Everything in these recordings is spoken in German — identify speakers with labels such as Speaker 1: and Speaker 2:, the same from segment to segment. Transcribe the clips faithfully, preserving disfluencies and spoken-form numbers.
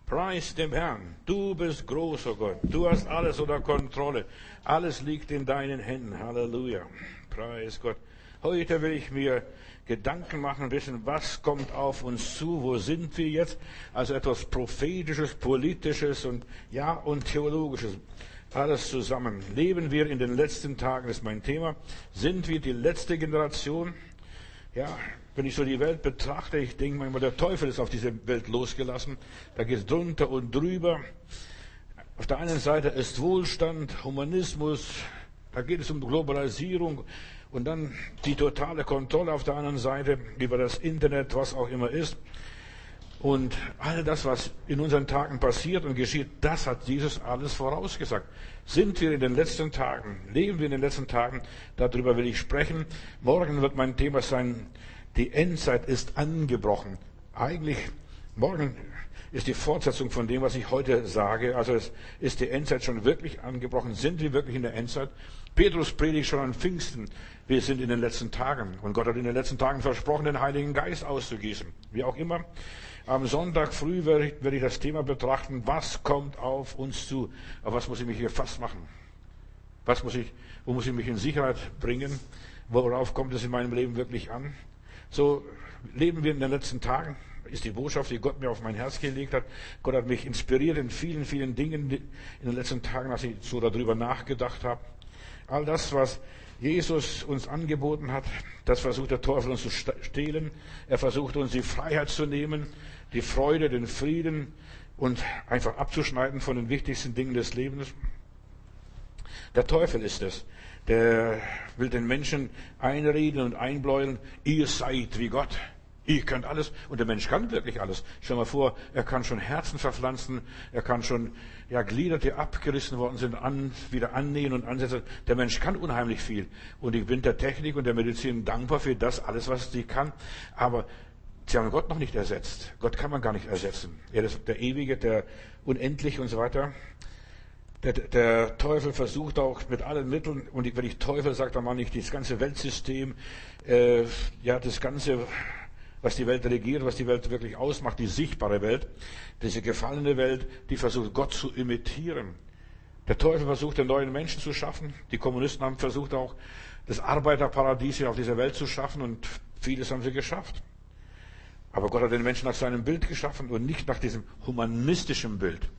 Speaker 1: Preis dem Herrn. Du bist groß, oh Gott. Du hast alles unter Kontrolle. Alles liegt in deinen Händen. Halleluja. Preis Gott. Heute will ich mir Gedanken machen, wissen, was kommt auf uns zu, wo sind wir jetzt? Also etwas Prophetisches, Politisches und ja, und Theologisches. Alles zusammen. Leben wir in den letzten Tagen, ist mein Thema. Sind wir die letzte Generation? Ja, wenn ich so die Welt betrachte, ich denke manchmal, der Teufel ist auf diese Welt losgelassen. Da geht es drunter und drüber. Auf der einen Seite ist Wohlstand, Humanismus, da geht es um Globalisierung und dann die totale Kontrolle auf der anderen Seite über das Internet, was auch immer ist. Und all das, was in unseren Tagen passiert und geschieht, das hat Jesus alles vorausgesagt. Sind wir in den letzten Tagen, leben wir in den letzten Tagen, darüber will ich sprechen. Morgen wird mein Thema sein, die Endzeit ist angebrochen. Eigentlich, morgen ist die Fortsetzung von dem, was ich heute sage. Also es ist die Endzeit schon wirklich angebrochen. Sind wir wirklich in der Endzeit? Petrus predigt schon an Pfingsten. Wir sind in den letzten Tagen. Und Gott hat in den letzten Tagen versprochen, den Heiligen Geist auszugießen. Wie auch immer. Am Sonntag früh werde ich, werde ich das Thema betrachten. Was kommt auf uns zu? Auf was muss ich mich hier fast machen? Was muss ich, wo muss ich mich in Sicherheit bringen? Worauf kommt es in meinem Leben wirklich an? So leben wir in den letzten Tagen. Ist die Botschaft, die Gott mir auf mein Herz gelegt hat. Gott hat mich inspiriert in vielen, vielen Dingen in den letzten Tagen, als ich so darüber nachgedacht habe. All das, was Jesus uns angeboten hat, das versucht der Teufel uns zu stehlen. Er versucht uns die Freiheit zu nehmen, die Freude, den Frieden und einfach abzuschneiden von den wichtigsten Dingen des Lebens. Der Teufel ist es. Der will den Menschen einreden und einbläuen, ihr seid wie Gott. Ihr könnt alles. Und der Mensch kann wirklich alles. Stell dir mal vor, er kann schon Herzen verpflanzen. Er kann schon, ja, Glieder, die abgerissen worden sind, an, wieder annähen und ansetzen. Der Mensch kann unheimlich viel. Und ich bin der Technik und der Medizin dankbar für das alles, was sie kann. Aber sie haben Gott noch nicht ersetzt. Gott kann man gar nicht ersetzen. Er ist der Ewige, der Unendliche und so weiter. Der, der Teufel versucht auch mit allen Mitteln, und wenn ich Teufel sage, dann meine ich das ganze Weltsystem, äh, ja, das ganze, was die Welt regiert, was die Welt wirklich ausmacht, die sichtbare Welt, diese gefallene Welt, die versucht, Gott zu imitieren. Der Teufel versucht, den neuen Menschen zu schaffen. Die Kommunisten haben versucht auch, das Arbeiterparadies hier auf dieser Welt zu schaffen, und vieles haben sie geschafft. Aber Gott hat den Menschen nach seinem Bild geschaffen und nicht nach diesem humanistischen Bild.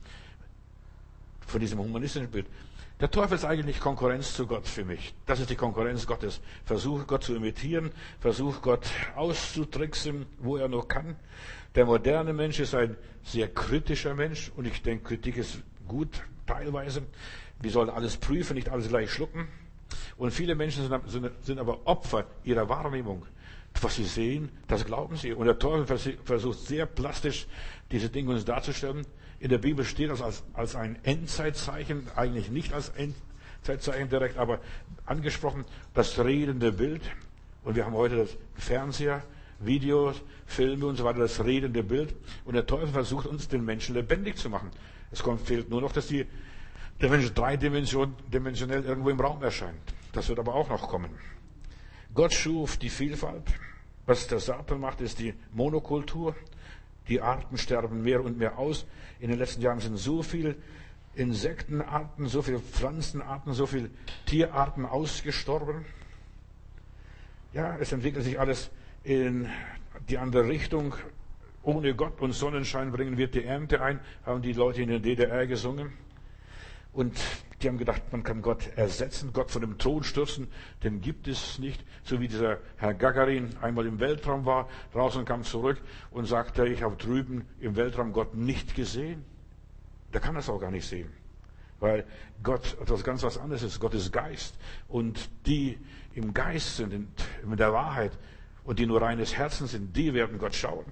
Speaker 1: Von diesem humanistischen Bild. Der Teufel ist eigentlich Konkurrenz zu Gott für mich. Das ist die Konkurrenz Gottes. Versucht Gott zu imitieren, versucht Gott auszutricksen, wo er nur kann. Der moderne Mensch ist ein sehr kritischer Mensch, und ich denke, Kritik ist gut, teilweise. Wir sollen alles prüfen, nicht alles gleich schlucken. Und viele Menschen sind, sind aber Opfer ihrer Wahrnehmung. Was sie sehen, das glauben sie. Und der Teufel versucht sehr plastisch, diese Dinge uns darzustellen. In der Bibel steht das als, als ein Endzeitzeichen, eigentlich nicht als Endzeitzeichen direkt, aber angesprochen, das redende Bild. Und wir haben heute das Fernseher, Videos, Filme und so weiter, das redende Bild. Und der Teufel versucht uns, den Menschen lebendig zu machen. Es kommt, fehlt nur noch, dass die, der Mensch dreidimensionell irgendwo im Raum erscheint. Das wird aber auch noch kommen. Gott schuf die Vielfalt. Was der Satan macht, ist die Monokultur. Die Arten sterben mehr und mehr aus. In den letzten Jahren sind so viele Insektenarten, so viele Pflanzenarten, so viele Tierarten ausgestorben. Ja, es entwickelt sich alles in die andere Richtung. Ohne Gott und Sonnenschein bringen wir die Ernte ein, haben die Leute in der D D R gesungen. Und die haben gedacht, man kann Gott ersetzen, Gott von dem Thron stürzen, den gibt es nicht. So wie dieser Herr Gagarin einmal im Weltraum war, draußen kam zurück und sagte, ich habe drüben im Weltraum Gott nicht gesehen. Der kann das auch gar nicht sehen, weil Gott etwas ganz was anderes ist. Gott ist Geist, und die im Geist sind, in der Wahrheit, und die nur reines Herzen sind, die werden Gott schauen.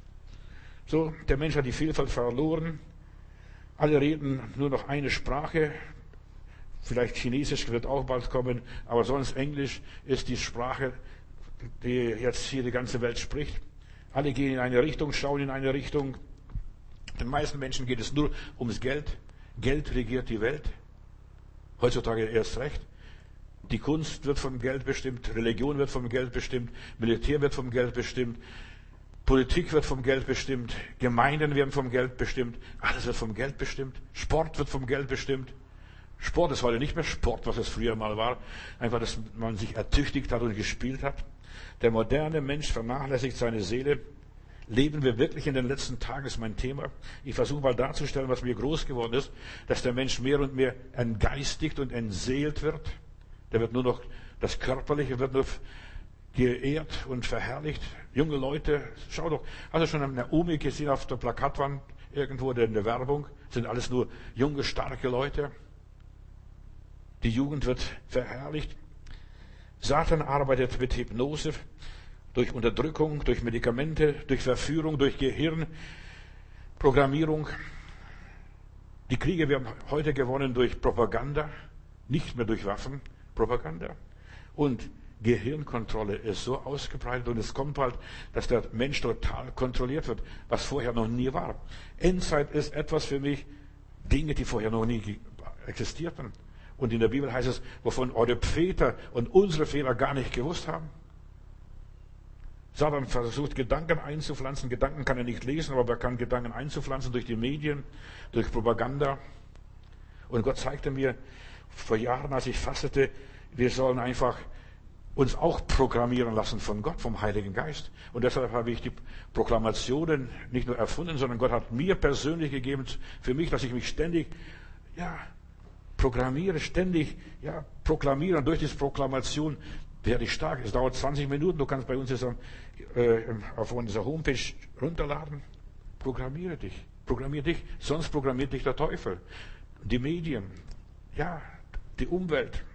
Speaker 1: So, der Mensch hat die Vielfalt verloren. Alle reden nur noch eine Sprache. Vielleicht Chinesisch wird auch bald kommen, aber sonst Englisch ist die Sprache, die jetzt hier die ganze Welt spricht. Alle gehen in eine Richtung, schauen in eine Richtung. Den meisten Menschen geht es nur ums Geld. Geld regiert die Welt. Heutzutage erst recht. Die Kunst wird vom Geld bestimmt, Religion wird vom Geld bestimmt, Militär wird vom Geld bestimmt. Politik wird vom Geld bestimmt. Gemeinden werden vom Geld bestimmt. Alles wird vom Geld bestimmt. Sport wird vom Geld bestimmt. Sport ist heute nicht mehr Sport, was es früher mal war. Einfach, dass man sich ertüchtigt hat und gespielt hat. Der moderne Mensch vernachlässigt seine Seele. Leben wir wirklich in den letzten Tagen, ist mein Thema. Ich versuche mal darzustellen, was mir groß geworden ist, dass der Mensch mehr und mehr entgeistigt und entseelt wird. Der wird nur noch, das Körperliche wird nur geehrt und verherrlicht. Junge Leute, schau doch, hast du schon eine Naomi gesehen auf der Plakatwand irgendwo oder in der Werbung? Sind alles nur junge, starke Leute. Die Jugend wird verherrlicht. Satan arbeitet mit Hypnose, durch Unterdrückung, durch Medikamente, durch Verführung, durch Gehirnprogrammierung. Die Kriege werden heute gewonnen durch Propaganda, nicht mehr durch Waffen, Propaganda. Und Gehirnkontrolle ist so ausgebreitet und es kommt bald, dass der Mensch total kontrolliert wird, was vorher noch nie war. Endzeit ist etwas für mich, Dinge, die vorher noch nie existierten. Und in der Bibel heißt es, wovon eure Väter und unsere Väter gar nicht gewusst haben. Satan versucht, Gedanken einzupflanzen. Gedanken kann er nicht lesen, aber er kann Gedanken einzupflanzen durch die Medien, durch Propaganda. Und Gott zeigte mir vor Jahren, als ich fastete, wir sollen einfach uns auch programmieren lassen von Gott, vom Heiligen Geist. Und deshalb habe ich die Proklamationen nicht nur erfunden, sondern Gott hat mir persönlich gegeben, für mich, dass ich mich ständig, ja, programmiere, ständig, ja, proklamiere. Und durch diese Proklamation werde ich stark. Es dauert zwanzig Minuten. Du kannst bei uns jetzt äh, auf unserer Homepage runterladen. Programmiere dich. Programmiere dich. Sonst programmiert dich der Teufel. Die Medien. Ja, die Umwelt.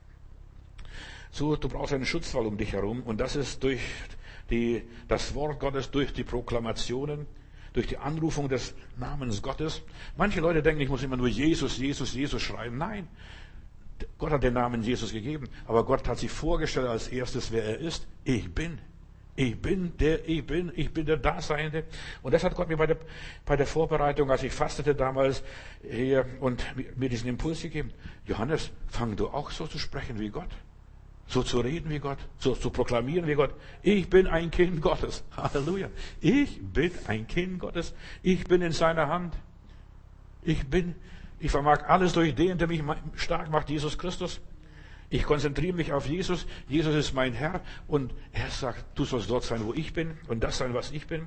Speaker 1: So, du brauchst einen Schutzwall um dich herum. Und das ist durch die, das Wort Gottes, durch die Proklamationen, durch die Anrufung des Namens Gottes. Manche Leute denken, ich muss immer nur Jesus, Jesus, Jesus schreien. Nein. Gott hat den Namen Jesus gegeben, aber Gott hat sich vorgestellt als erstes, wer er ist. Ich bin. Ich bin der, ich bin, ich bin der Daseinende. Und das hat Gott mir bei der, bei der Vorbereitung, als ich fastete damals hier und mir diesen Impuls gegeben. Johannes, fang du auch so zu sprechen wie Gott. So zu reden wie Gott, so zu proklamieren wie Gott. Ich bin ein Kind Gottes. Halleluja. Ich bin ein Kind Gottes. Ich bin in seiner Hand. Ich bin, ich vermag alles durch den, der mich stark macht, Jesus Christus. Ich konzentriere mich auf Jesus. Jesus ist mein Herr und er sagt, du sollst dort sein, wo ich bin und das sein, was ich bin.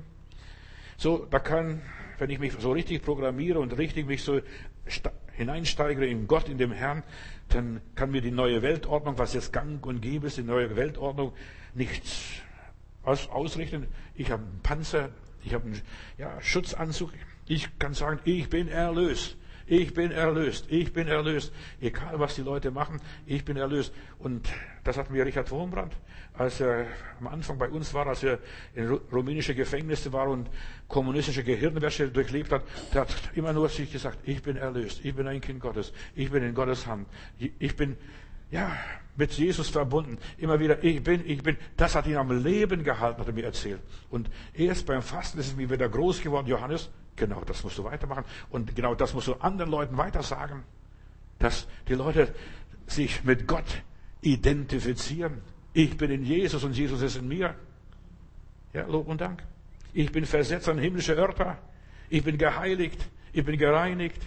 Speaker 1: So, da kann, wenn ich mich so richtig programmiere und richtig mich so hineinsteigere in Gott, in dem Herrn, dann kann mir die neue Weltordnung, was jetzt gang und gäbe ist, die neue Weltordnung, nichts aus, ausrichten. Ich habe einen Panzer, ich habe einen ja, Schutzanzug. Ich kann sagen, ich bin erlöst. Ich bin erlöst. Ich bin erlöst. Egal, was die Leute machen, ich bin erlöst. Und das hat mir Richard Wurmbrand, als er am Anfang bei uns war, als er in rumänische Gefängnisse war und kommunistische Gehirnwäsche durchlebt hat, der hat immer nur sich gesagt, ich bin erlöst. Ich bin ein Kind Gottes. Ich bin in Gottes Hand. Ich bin, ja, mit Jesus verbunden. Immer wieder, ich bin, ich bin. Das hat ihn am Leben gehalten, hat er mir erzählt. Und erst beim Fasten ist es mir wieder groß geworden, Johannes, genau das musst du weitermachen. Und genau das musst du anderen Leuten weitersagen. Dass die Leute sich mit Gott identifizieren. Ich bin in Jesus und Jesus ist in mir. Ja, Lob und Dank. Ich bin versetzt an himmlische Örter. Ich bin geheiligt. Ich bin gereinigt.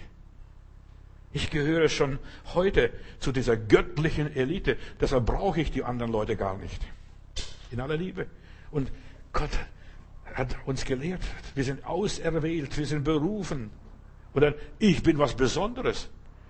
Speaker 1: Ich gehöre schon heute zu dieser göttlichen Elite. Deshalb brauche ich die anderen Leute gar nicht. In aller Liebe. Und Gott hat uns gelehrt. Wir sind auserwählt. Wir sind berufen. Und dann, ich bin was Besonderes.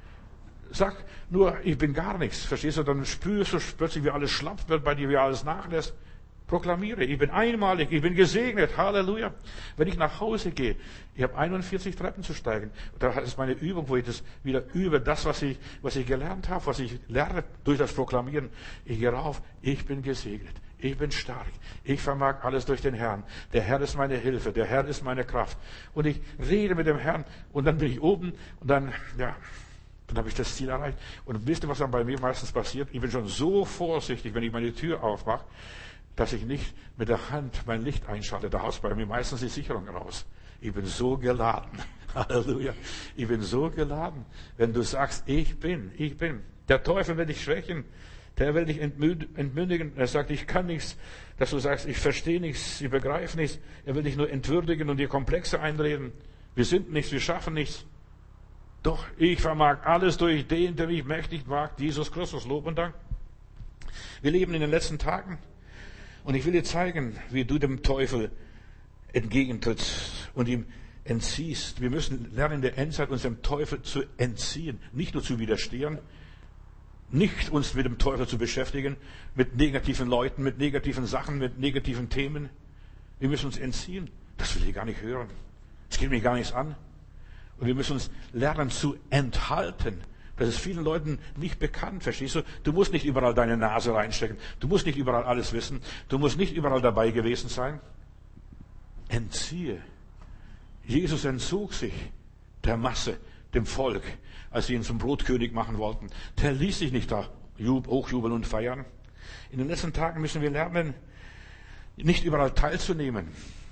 Speaker 1: Sag nur, ich bin gar nichts. Verstehst du? Dann spürst du plötzlich, wie alles schlapp wird bei dir, wie alles nachlässt. Proklamiere, ich bin einmalig, ich bin gesegnet. Halleluja. Wenn ich nach Hause gehe, ich habe einundvierzig Treppen zu steigen. Da ist meine Übung, wo ich das wieder übe, das, was ich, was ich gelernt habe, was ich lerne durch das Proklamieren. Ich gehe rauf, ich bin gesegnet. Ich bin stark. Ich vermag alles durch den Herrn. Der Herr ist meine Hilfe. Der Herr ist meine Kraft. Und ich rede mit dem Herrn und dann bin ich oben und dann, ja, dann habe ich das Ziel erreicht. Und wisst ihr, was dann bei mir meistens passiert? Ich bin schon so vorsichtig, wenn ich meine Tür aufmache, dass ich nicht mit der Hand mein Licht einschalte. Da haut bei mir meistens die Sicherung raus. Ich bin so geladen. Halleluja. Ich bin so geladen. Wenn du sagst, ich bin, ich bin. Der Teufel wird dich schwächen. Der will dich entmündigen. Er sagt, ich kann nichts, dass du sagst, ich verstehe nichts, ich begreife nichts. Er will dich nur entwürdigen und dir Komplexe einreden. Wir sind nichts, wir schaffen nichts. Doch ich vermag alles durch den, der mich mächtig wagt, Jesus Christus. Lob und Dank. Wir leben in den letzten Tagen. Und ich will dir zeigen, wie du dem Teufel entgegentrittst und ihm entziehst. Wir müssen lernen, in der Endzeit uns dem Teufel zu entziehen, nicht nur zu widerstehen, nicht uns mit dem Teufel zu beschäftigen, mit negativen Leuten, mit negativen Sachen, mit negativen Themen. Wir müssen uns entziehen. Das will ich gar nicht hören. Das geht mich gar nichts an. Und wir müssen uns lernen zu enthalten. Das ist vielen Leuten nicht bekannt, verstehst du? Du musst nicht überall deine Nase reinstecken. Du musst nicht überall alles wissen. Du musst nicht überall dabei gewesen sein. Entziehe. Jesus entzog sich der Masse, dem Volk, als sie ihn zum Brotkönig machen wollten. Der ließ sich nicht da hochjubeln und feiern. In den letzten Tagen müssen wir lernen, nicht überall teilzunehmen.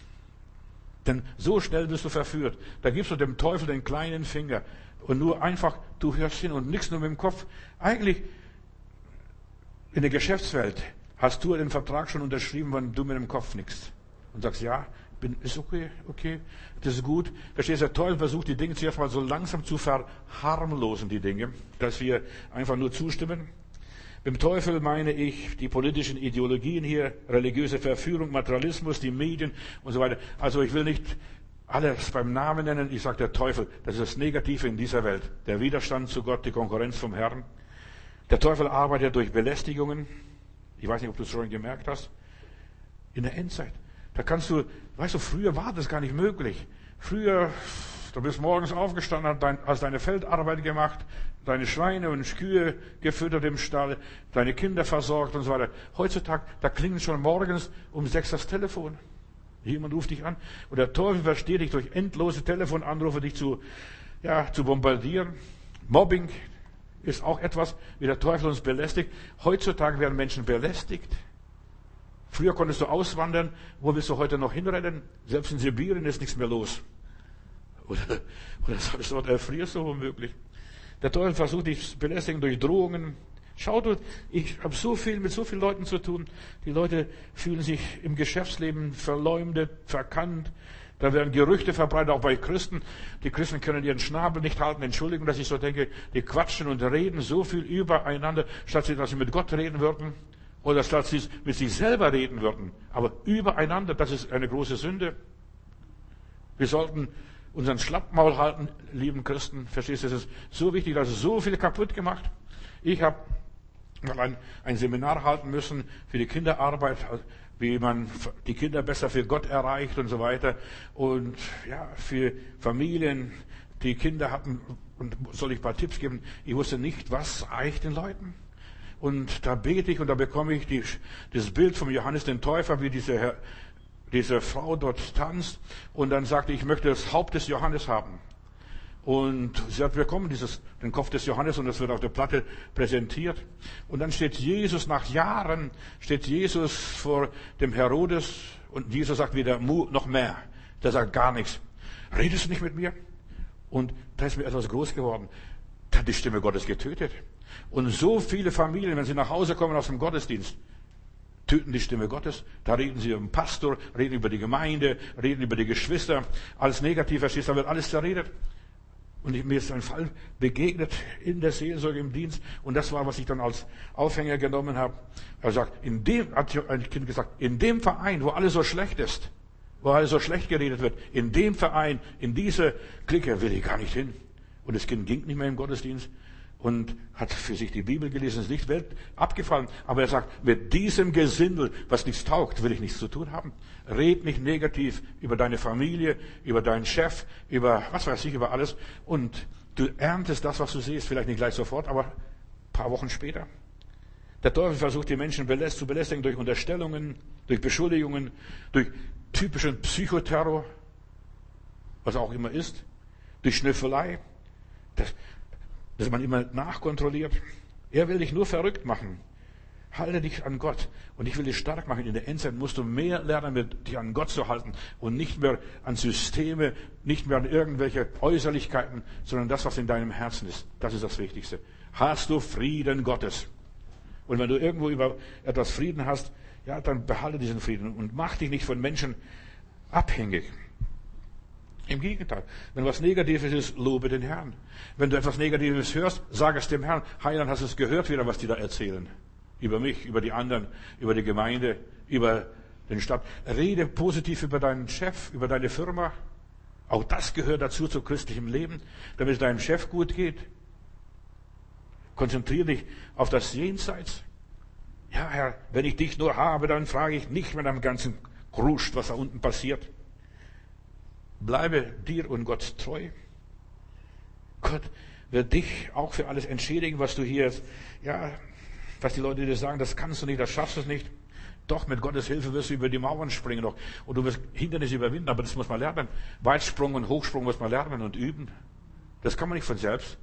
Speaker 1: Denn so schnell wirst du verführt. Da gibst du dem Teufel den kleinen Finger. Und nur einfach, du hörst hin und nichts nur mit dem Kopf. Eigentlich, in der Geschäftswelt hast du den Vertrag schon unterschrieben, wenn du mit dem Kopf nickst. Und sagst, ja, bin, ist okay, okay, das ist gut. Verstehst du, der Teufel versucht, die Dinge zuerst mal so langsam zu verharmlosen, die Dinge, dass wir einfach nur zustimmen. Beim Teufel meine ich die politischen Ideologien hier, religiöse Verführung, Materialismus, die Medien und so weiter. Also ich will nicht alles beim Namen nennen. Ich sage der Teufel, das ist das Negative in dieser Welt. Der Widerstand zu Gott, die Konkurrenz vom Herrn. Der Teufel arbeitet durch Belästigungen. Ich weiß nicht, ob du es schon gemerkt hast. In der Endzeit. Da kannst du, weißt du, früher war das gar nicht möglich. Früher, du bist morgens aufgestanden, hast deine Feldarbeit gemacht, deine Schweine und Kühe gefüttert im Stall, deine Kinder versorgt und so weiter. Heutzutage, da klingelt schon morgens um sechs das Telefon. Jemand ruft dich an. Und der Teufel versteht dich durch endlose Telefonanrufe, dich zu, ja, zu bombardieren. Mobbing ist auch etwas, wie der Teufel uns belästigt. Heutzutage werden Menschen belästigt. Früher konntest du auswandern. Wo willst du heute noch hinrennen? Selbst in Sibirien ist nichts mehr los. Oder, oder dort erfrierst du womöglich. Der Teufel versucht dich zu belästigen durch Drohungen. Schau du, ich habe so viel mit so vielen Leuten zu tun. Die Leute fühlen sich im Geschäftsleben verleumdet, verkannt. Da werden Gerüchte verbreitet, auch bei Christen. Die Christen können ihren Schnabel nicht halten. Entschuldigung, dass ich so denke. Die quatschen und reden so viel übereinander, statt dass sie mit Gott reden würden. Oder statt sie mit sich selber reden würden. Aber übereinander, das ist eine große Sünde. Wir sollten unseren Schlappmaul halten, lieben Christen. Verstehst du, das ist so wichtig, dass es so viel kaputt gemacht. Ich habe mal ein, ein Seminar halten müssen für die Kinderarbeit, wie man die Kinder besser für Gott erreicht und so weiter. Und ja, für Familien, die Kinder hatten, und soll ich ein paar Tipps geben, ich wusste nicht, was reicht den Leuten. Und da bete ich und da bekomme ich die, das Bild von Johannes den Täufer, wie diese, diese Frau dort tanzt. Und dann sagte ich, ich möchte das Haupt des Johannes haben. Und sie hat bekommen dieses, den Kopf des Johannes und das wird auf der Platte präsentiert. Und dann steht Jesus, nach Jahren steht Jesus vor dem Herodes und Jesus sagt wieder noch mehr. Der sagt gar nichts. Redest du nicht mit mir? Und da ist mir etwas groß geworden. Da hat die Stimme Gottes getötet. Und so viele Familien, wenn sie nach Hause kommen aus dem Gottesdienst, töten die Stimme Gottes. Da reden sie über den Pastor, reden über die Gemeinde, reden über die Geschwister. Alles negativ, verstehst du, da wird alles zerredet. Und mir ist ein Fall begegnet in der Seelsorge im Dienst. Und das war, was ich dann als Aufhänger genommen habe. Er sagt, in dem, hat ein Kind gesagt, in dem Verein, wo alles so schlecht ist, wo alles so schlecht geredet wird, in dem Verein, in diese Clique will ich gar nicht hin. Und das Kind ging nicht mehr im Gottesdienst und hat für sich die Bibel gelesen, ist nicht Welt abgefallen. Aber er sagt, mit diesem Gesindel, was nichts taugt, will ich nichts zu tun haben. Red nicht negativ über deine Familie, über deinen Chef, über, was weiß ich, über alles. Und du erntest das, was du siehst, vielleicht nicht gleich sofort, aber ein paar Wochen später. Der Teufel versucht, die Menschen zu belästigen durch Unterstellungen, durch Beschuldigungen, durch typischen Psychoterror, was auch immer ist, durch Schnüffelei, dass, dass man immer nachkontrolliert. Er will dich nur verrückt machen. Halte dich an Gott. Und ich will dich stark machen. In der Endzeit musst du mehr lernen, mit dich an Gott zu halten und nicht mehr an Systeme, nicht mehr an irgendwelche Äußerlichkeiten, sondern das, was in deinem Herzen ist. Das ist das Wichtigste. Hast du Frieden Gottes? Und wenn du irgendwo über etwas Frieden hast, ja, dann behalte diesen Frieden und mach dich nicht von Menschen abhängig. Im Gegenteil, wenn was Negatives ist, lobe den Herrn. Wenn du etwas Negatives hörst, sag es dem Herrn. Heiland, hast du es gehört wieder, was die da erzählen? Über mich, über die anderen, über die Gemeinde, über den Stadt. Rede positiv über deinen Chef, über deine Firma. Auch das gehört dazu, zu christlichem Leben, damit es deinem Chef gut geht. Konzentriere dich auf das Jenseits. Ja, Herr, wenn ich dich nur habe, dann frage ich nicht mehr am ganzen Kruscht, was da unten passiert. Bleibe dir und Gott treu. Gott wird dich auch für alles entschädigen, was du hier, ja, was die Leute dir sagen, das kannst du nicht, das schaffst du nicht. Doch, mit Gottes Hilfe wirst du über die Mauern springen noch. Und du wirst Hindernisse überwinden, aber das muss man lernen. Weitsprung und Hochsprung muss man lernen und üben. Das kann man nicht von selbst.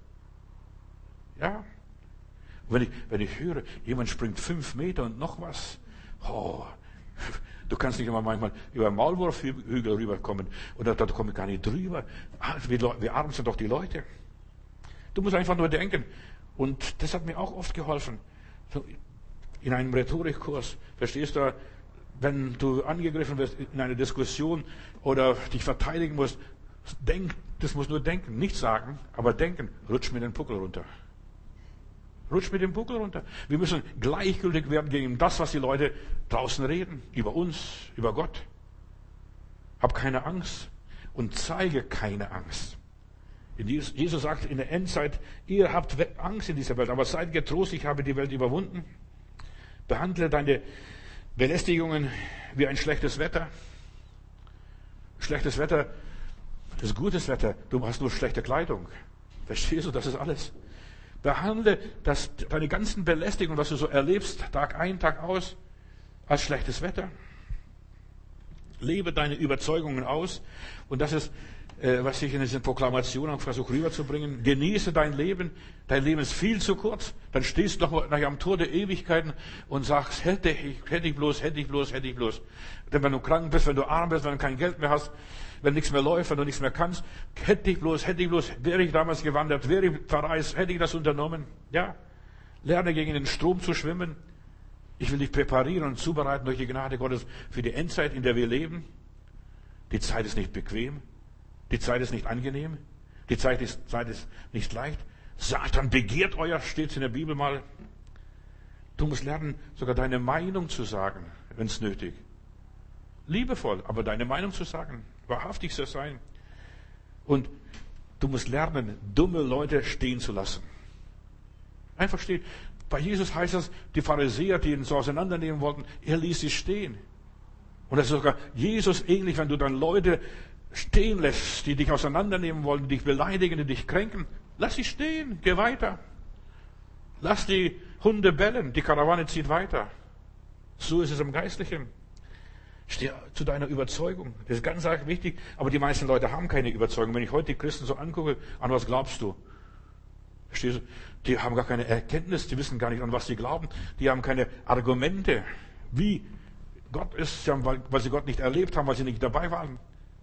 Speaker 1: Ja. Und wenn ich, wenn ich höre, jemand springt fünf Meter und noch was, oh, du kannst nicht immer manchmal über einen Maulwurfhügel rüberkommen. Oder da komme ich gar nicht drüber. Wie, wie arm sind doch die Leute. Du musst einfach nur denken. Und das hat mir auch oft geholfen. So, in einem Rhetorikkurs, verstehst du, wenn du angegriffen wirst in einer Diskussion oder dich verteidigen musst, denk, das muss nur denken, nicht sagen, aber denken, rutsch mir den Buckel runter. Rutsch mit dem Buckel runter. Wir müssen gleichgültig werden gegen das, was die Leute draußen reden. Über uns, über Gott. Hab keine Angst und zeige keine Angst. Jesus sagt in der Endzeit, ihr habt Angst in dieser Welt, aber seid getrost, ich habe die Welt überwunden. Behandle deine Belästigungen wie ein schlechtes Wetter. Schlechtes Wetter ist gutes Wetter. Du hast nur schlechte Kleidung. Verstehst du, das ist alles. Behandle das, deine ganzen Belästigungen, was du so erlebst, Tag ein, Tag aus, als schlechtes Wetter. Lebe deine Überzeugungen aus. Und das ist, äh, was ich in diesen Proklamationen versuche rüberzubringen. Genieße dein Leben. Dein Leben ist viel zu kurz. Dann stehst du noch nachher am Tor der Ewigkeiten und sagst, hätte ich, hätte ich bloß, hätte ich bloß, hätte ich bloß. Denn wenn du krank bist, wenn du arm bist, wenn du kein Geld mehr hast, wenn nichts mehr läuft, wenn du nichts mehr kannst, hätte ich bloß, hätte ich bloß, wäre ich damals gewandert, wäre ich verreist, hätte ich das unternommen. Ja, lerne gegen den Strom zu schwimmen. Ich will dich präparieren und zubereiten durch die Gnade Gottes für die Endzeit, in der wir leben. Die Zeit ist nicht bequem. Die Zeit ist nicht angenehm. Die Zeit ist, Zeit ist nicht leicht. Satan begehrt euer, steht in der Bibel mal. Du musst lernen, sogar deine Meinung zu sagen, wenn es nötig. Liebevoll, aber deine Meinung zu sagen. Wahrhaftig zu sein. Und du musst lernen, dumme Leute stehen zu lassen. Einfach stehen. Bei Jesus heißt es, die Pharisäer, die ihn so auseinandernehmen wollten, er ließ sie stehen. Und das ist sogar Jesus ähnlich, wenn du dann Leute stehen lässt, die dich auseinandernehmen wollen, die dich beleidigen, die dich kränken. Lass sie stehen, geh weiter. Lass die Hunde bellen, die Karawane zieht weiter. So ist es im Geistlichen. Steh zu deiner Überzeugung. Das ist ganz arg wichtig. Aber die meisten Leute haben keine Überzeugung. Wenn ich heute die Christen so angucke, an was glaubst du? Verstehst du? Die haben gar keine Erkenntnis. Die wissen gar nicht, an was sie glauben. Die haben keine Argumente. Wie Gott ist, weil sie Gott nicht erlebt haben, weil sie nicht dabei waren.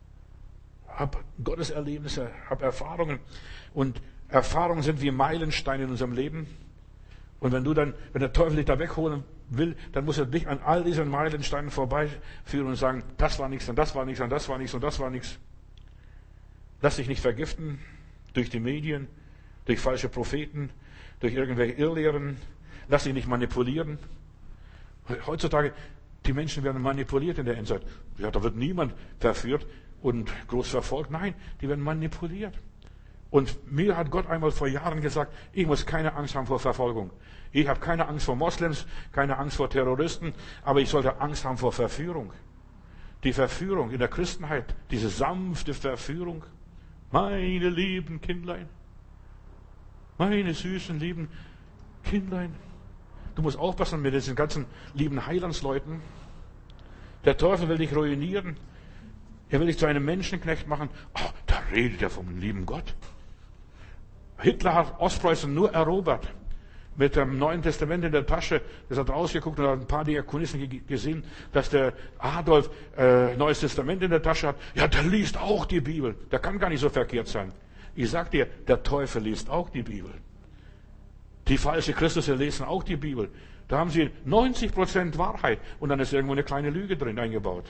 Speaker 1: Hab Gotteserlebnisse, hab Erfahrungen. Und Erfahrungen sind wie Meilensteine in unserem Leben. Und wenn du dann, wenn der Teufel dich da wegholen will, dann muss er dich an all diesen Meilensteinen vorbeiführen und sagen, das war nichts und das war nichts und das war nichts und das war nichts. Lass dich nicht vergiften durch die Medien, durch falsche Propheten, durch irgendwelche Irrlehren. Lass dich nicht manipulieren. Heutzutage, die Menschen werden manipuliert in der Endzeit. Ja, da wird niemand verführt und groß verfolgt. Nein, die werden manipuliert. Und mir hat Gott einmal vor Jahren gesagt, ich muss keine Angst haben vor Verfolgung. Ich habe keine Angst vor Moslems, keine Angst vor Terroristen, aber ich sollte Angst haben vor Verführung. Die Verführung in der Christenheit, diese sanfte Verführung. Meine lieben Kindlein, meine süßen, lieben Kindlein. Du musst aufpassen mit diesen ganzen lieben Heilandsleuten. Der Teufel will dich ruinieren. Er will dich zu einem Menschenknecht machen. Oh, da redet er vom lieben Gott. Hitler hat Ostpreußen nur erobert. Mit dem Neuen Testament in der Tasche. Das hat rausgeguckt und hat ein paar Diakonissen gesehen, dass der Adolf äh, Neues Testament in der Tasche hat. Ja, der liest auch die Bibel. Der kann gar nicht so verkehrt sein. Ich sag dir, der Teufel liest auch die Bibel. Die falschen Christusse lesen auch die Bibel. Da haben sie neunzig Prozent Wahrheit und dann ist irgendwo eine kleine Lüge drin eingebaut.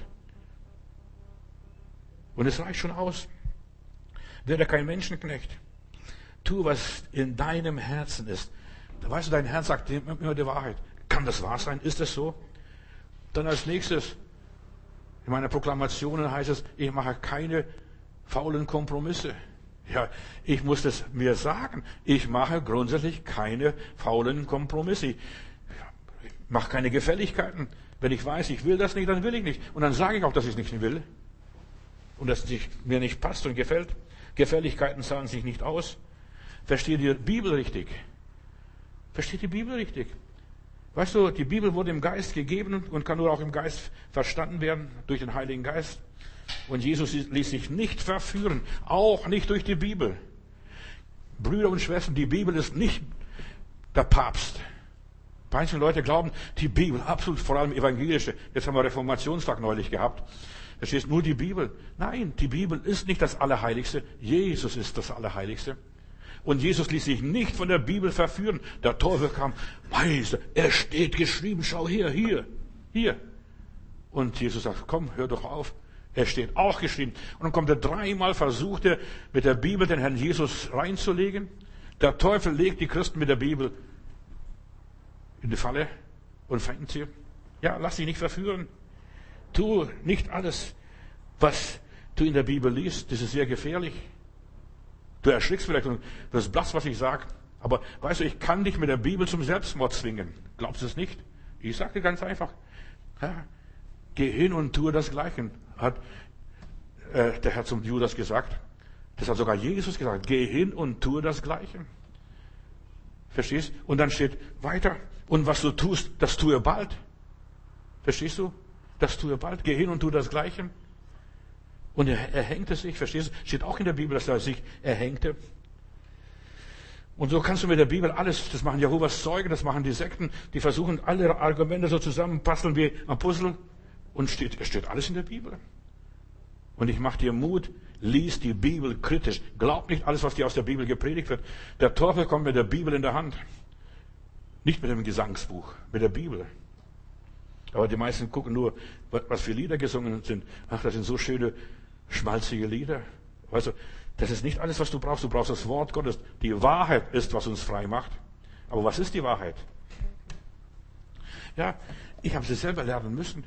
Speaker 1: Und es reicht schon aus. Werde kein Menschenknecht. Tu, was in deinem Herzen ist. Da weißt du, dein Herz sagt immer die Wahrheit. Kann das wahr sein? Ist das so? Dann als nächstes, in meiner Proklamationen heißt es, ich mache keine faulen Kompromisse. Ja, ich muss das mir sagen. Ich mache grundsätzlich keine faulen Kompromisse. Ich mache keine Gefälligkeiten. Wenn ich weiß, ich will das nicht, dann will ich nicht. Und dann sage ich auch, dass ich es nicht will. Und dass es mir nicht passt und gefällt. Gefälligkeiten zahlen sich nicht aus. Versteht die Bibel richtig? Versteht die Bibel richtig? Weißt du, die Bibel wurde im Geist gegeben und kann nur auch im Geist verstanden werden durch den Heiligen Geist. Und Jesus ließ sich nicht verführen, auch nicht durch die Bibel. Brüder und Schwestern, die Bibel ist nicht der Papst. Manche Leute glauben, die Bibel, absolut, vor allem evangelische. Jetzt haben wir Reformationstag neulich gehabt. Da steht nur die Bibel. Nein, die Bibel ist nicht das Allerheiligste. Jesus ist das Allerheiligste. Und Jesus ließ sich nicht von der Bibel verführen. Der Teufel kam, Meister, er steht geschrieben, schau her, hier, hier. Und Jesus sagt, komm, hör doch auf. Er steht auch geschrieben. Und dann kommt er dreimal, versucht er, mit der Bibel den Herrn Jesus reinzulegen. Der Teufel legt die Christen mit der Bibel in die Falle und fängt sie. Ja, lass dich nicht verführen. Tu nicht alles, was du in der Bibel liest. Das ist sehr gefährlich. Du erschrickst vielleicht und das ist blass, was ich sage. Aber weißt du, ich kann dich mit der Bibel zum Selbstmord zwingen. Glaubst du es nicht? Ich sage dir ganz einfach. Ja, geh hin und tue das Gleiche, hat äh, der Herr zum Judas gesagt. Das hat sogar Jesus gesagt. Geh hin und tue das Gleiche. Verstehst? Und dann steht weiter. Und was du tust, das tue bald. Verstehst du? Das tue bald. Geh hin und tue das Gleiche. Und er erhängte sich, verstehst du? Steht auch in der Bibel, dass er sich erhängte. Und so kannst du mit der Bibel alles, das machen Jehovas Zeugen, das machen die Sekten, die versuchen alle Argumente so zusammenbasteln wie ein Puzzle. Und steht, es steht alles in der Bibel. Und ich mache dir Mut, lies die Bibel kritisch. Glaub nicht alles, was dir aus der Bibel gepredigt wird. Der Teufel kommt mit der Bibel in der Hand. Nicht mit dem Gesangsbuch, mit der Bibel. Aber die meisten gucken nur, was für Lieder gesungen sind. Ach, das sind so schöne, schmalzige Lieder. Weißt du, das ist nicht alles, was du brauchst. Du brauchst das Wort Gottes. Die Wahrheit ist, was uns frei macht. Aber was ist die Wahrheit? Ja, ich habe sie selber lernen müssen.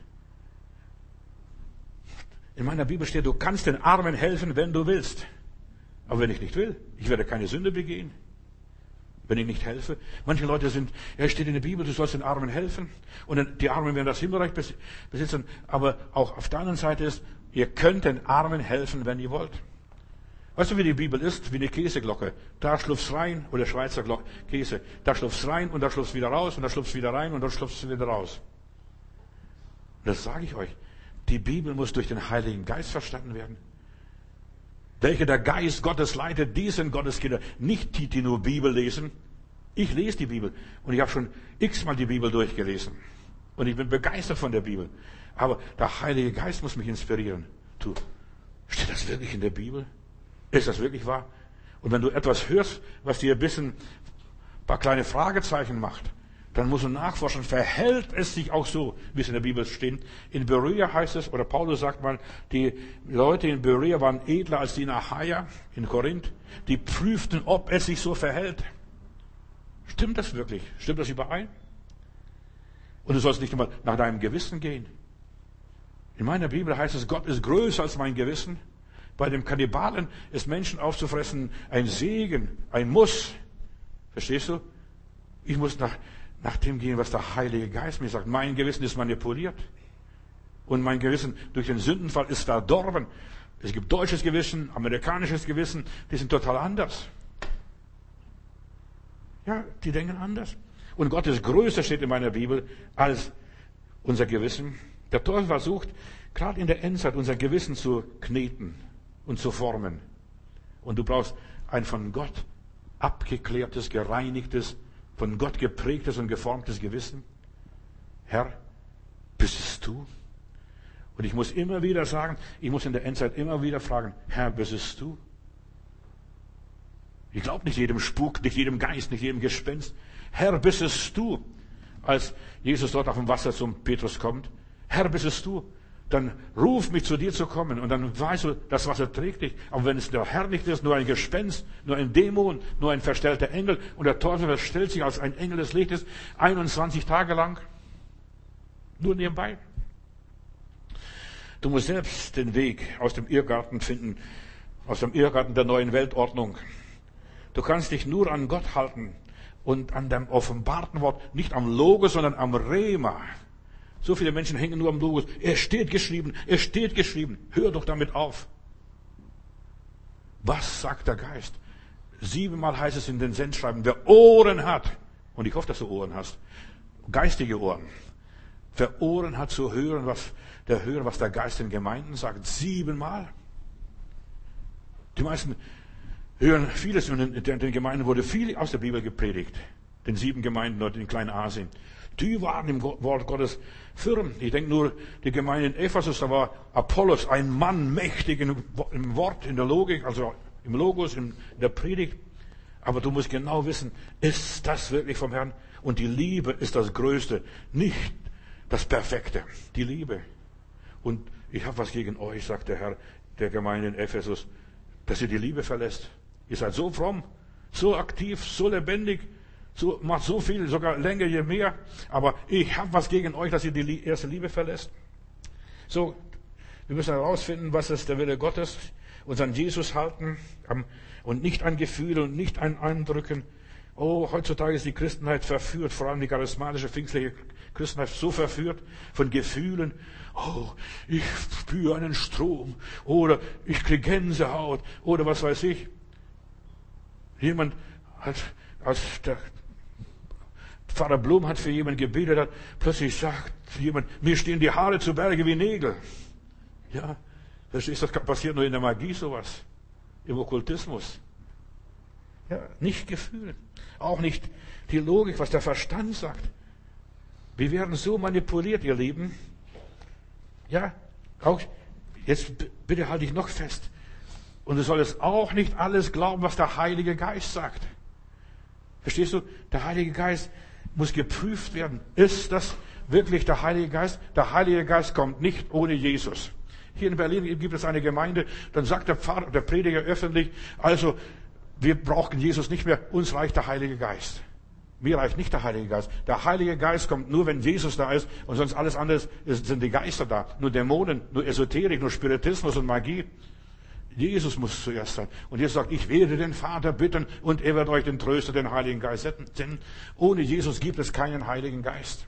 Speaker 1: In meiner Bibel steht, du kannst den Armen helfen, wenn du willst. Aber wenn ich nicht will, ich werde keine Sünde begehen. Wenn ich nicht helfe. Manche Leute sind, ja, es steht in der Bibel, du sollst den Armen helfen. Und die Armen werden das Himmelreich besitzen. Aber auch auf der anderen Seite ist, ihr könnt den Armen helfen, wenn ihr wollt. Weißt du, wie die Bibel ist? Wie eine Käseglocke. Da schlupfst rein, oder Schweizer Glock, Käse. Da schlupfst rein und da schlupfst wieder raus und da schlupfst wieder rein und da schlupfst wieder raus. Und das sage ich euch. Die Bibel muss durch den Heiligen Geist verstanden werden. Welcher der Geist Gottes leitet, die sind Gottes Kinder. Nicht die, die nur Bibel lesen. Ich lese die Bibel. Und ich habe schon x-mal die Bibel durchgelesen. Und ich bin begeistert von der Bibel. Aber der Heilige Geist muss mich inspirieren. Du, steht das wirklich in der Bibel? Ist das wirklich wahr? Und wenn du etwas hörst, was dir ein bisschen ein paar kleine Fragezeichen macht, dann musst du nachforschen, verhält es sich auch so, wie es in der Bibel steht. In Berea heißt es, oder Paulus sagt mal, die Leute in Berea waren edler als die in Achaia, in Korinth. Die prüften, ob es sich so verhält. Stimmt das wirklich? Stimmt das überein? Und du sollst nicht immer nach deinem Gewissen gehen. In meiner Bibel heißt es, Gott ist größer als mein Gewissen. Bei dem Kannibalen ist Menschen aufzufressen ein Segen, ein Muss. Verstehst du? Ich muss nach, nach dem gehen, was der Heilige Geist mir sagt. Mein Gewissen ist manipuliert. Und mein Gewissen durch den Sündenfall ist verdorben. Es gibt deutsches Gewissen, amerikanisches Gewissen, die sind total anders. Ja, die denken anders. Und Gott ist größer, steht in meiner Bibel, als unser Gewissen. Der Teufel versucht, gerade in der Endzeit, unser Gewissen zu kneten und zu formen. Und du brauchst ein von Gott abgeklärtes, gereinigtes, von Gott geprägtes und geformtes Gewissen. Herr, bist es du? Und ich muss immer wieder sagen, ich muss in der Endzeit immer wieder fragen, Herr, bist es du? Ich glaube nicht jedem Spuk, nicht jedem Geist, nicht jedem Gespenst. Herr, bist es du? als Jesus dort auf dem Wasser zum Petrus kommt. Herr, bist es du? Dann ruf mich zu dir zu kommen und dann weißt du, das Wasser trägt dich. Aber wenn es der Herr nicht ist, nur ein Gespenst, nur ein Dämon, nur ein verstellter Engel und der Teufel verstellt sich als ein Engel des Lichtes einundzwanzig Tage lang, nur nebenbei. Du musst selbst den Weg aus dem Irrgarten finden, aus dem Irrgarten der neuen Weltordnung. Du kannst dich nur an Gott halten und an dem offenbarten Wort, nicht am Logos, sondern am Rema. So viele Menschen hängen nur am Logos. Es steht geschrieben, es steht geschrieben. Hör doch damit auf. Was sagt der Geist? Siebenmal heißt es in den Sendschreiben, wer Ohren hat, und ich hoffe, dass du Ohren hast, geistige Ohren, wer Ohren hat zu hören, was der Hörer, was der Geist den Gemeinden sagt. Siebenmal. Die meisten hören vieles, und in den Gemeinden wurde viel aus der Bibel gepredigt. Den sieben Gemeinden dort in Kleinasien. Die waren im Wort Gottes firm. Ich denke nur, die Gemeinde in Ephesus, da war Apollos, ein Mann, mächtig im Wort, in der Logik, also im Logos, in der Predigt. Aber du musst genau wissen, ist das wirklich vom Herrn? Und die Liebe ist das Größte, nicht das Perfekte. Die Liebe. Und ich habe was gegen euch, sagt der Herr der Gemeinde in Ephesus, dass ihr die Liebe verlässt. Ihr seid so fromm, so aktiv, so lebendig, so, macht so viel, sogar länger, je mehr. Aber ich habe was gegen euch, dass ihr die erste Liebe verlässt. So, wir müssen herausfinden, was ist der Wille Gottes, uns an Jesus halten und nicht an Gefühle und nicht an Eindrücken. Oh, heutzutage ist die Christenheit verführt, vor allem die charismatische, pfingstliche Christenheit so verführt von Gefühlen. Oh, ich spüre einen Strom oder ich kriege Gänsehaut oder was weiß ich. Jemand hat, als der Pfarrer Blum hat für jemanden gebetet, hat plötzlich sagt jemand, mir stehen die Haare zu Berge wie Nägel. Ja, verstehst du, das passiert nur in der Magie sowas, im Okkultismus. Ja, nicht Gefühle, auch nicht die Logik, was der Verstand sagt. Wir werden so manipuliert, ihr Lieben. Ja, auch, jetzt bitte halte ich noch fest. Und du solltest auch nicht alles glauben, was der Heilige Geist sagt. Verstehst du? Der Heilige Geist muss geprüft werden. Ist das wirklich der Heilige Geist? Der Heilige Geist kommt nicht ohne Jesus. Hier in Berlin gibt es eine Gemeinde, dann sagt der Pfarrer, der Prediger öffentlich, also, wir brauchen Jesus nicht mehr, uns reicht der Heilige Geist. Mir reicht nicht der Heilige Geist. Der Heilige Geist kommt nur, wenn Jesus da ist, und sonst alles andere sind die Geister da. Nur Dämonen, nur Esoterik, nur Spiritismus und Magie. Jesus muss zuerst sein. Und Jesus sagt, ich werde den Vater bitten und er wird euch den Tröster, den Heiligen Geist senden. Ohne Jesus gibt es keinen Heiligen Geist.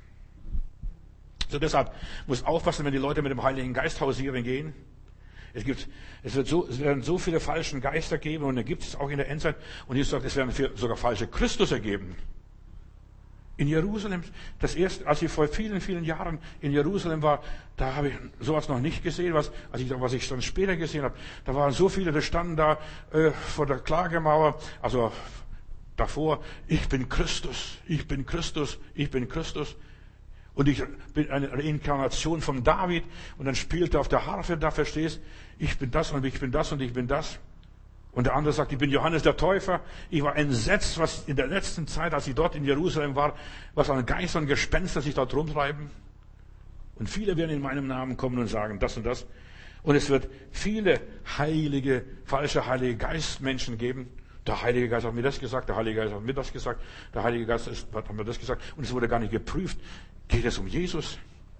Speaker 1: So deshalb muss aufpassen, wenn die Leute mit dem Heiligen Geist hausieren gehen. Es gibt, es wird so, es werden so viele falschen Geister geben und da gibt es auch in der Endzeit. Und Jesus sagt, es werden sogar falsche Christusse geben. In Jerusalem, das erste, als ich vor vielen, vielen Jahren in Jerusalem war, da habe ich sowas noch nicht gesehen, was, als ich, was ich dann später gesehen habe. Da waren so viele, die standen da äh, vor der Klagemauer, also davor, ich bin Christus, ich bin Christus, ich bin Christus. Und ich bin eine Reinkarnation von David und dann spielte auf der Harfe, da verstehst, ich bin das und ich bin das und ich bin das. Und der andere sagt, ich bin Johannes der Täufer. Ich war entsetzt, was in der letzten Zeit, als ich dort in Jerusalem war, was an Geistern und Gespenster sich dort rumtreiben. Und viele werden in meinem Namen kommen und sagen das und das. Und es wird viele heilige, falsche Heilige Geistmenschen geben. Der Heilige Geist hat mir das gesagt, der Heilige Geist hat mir das gesagt, der Heilige Geist hat mir das gesagt. Und es wurde gar nicht geprüft. Geht es um Jesus?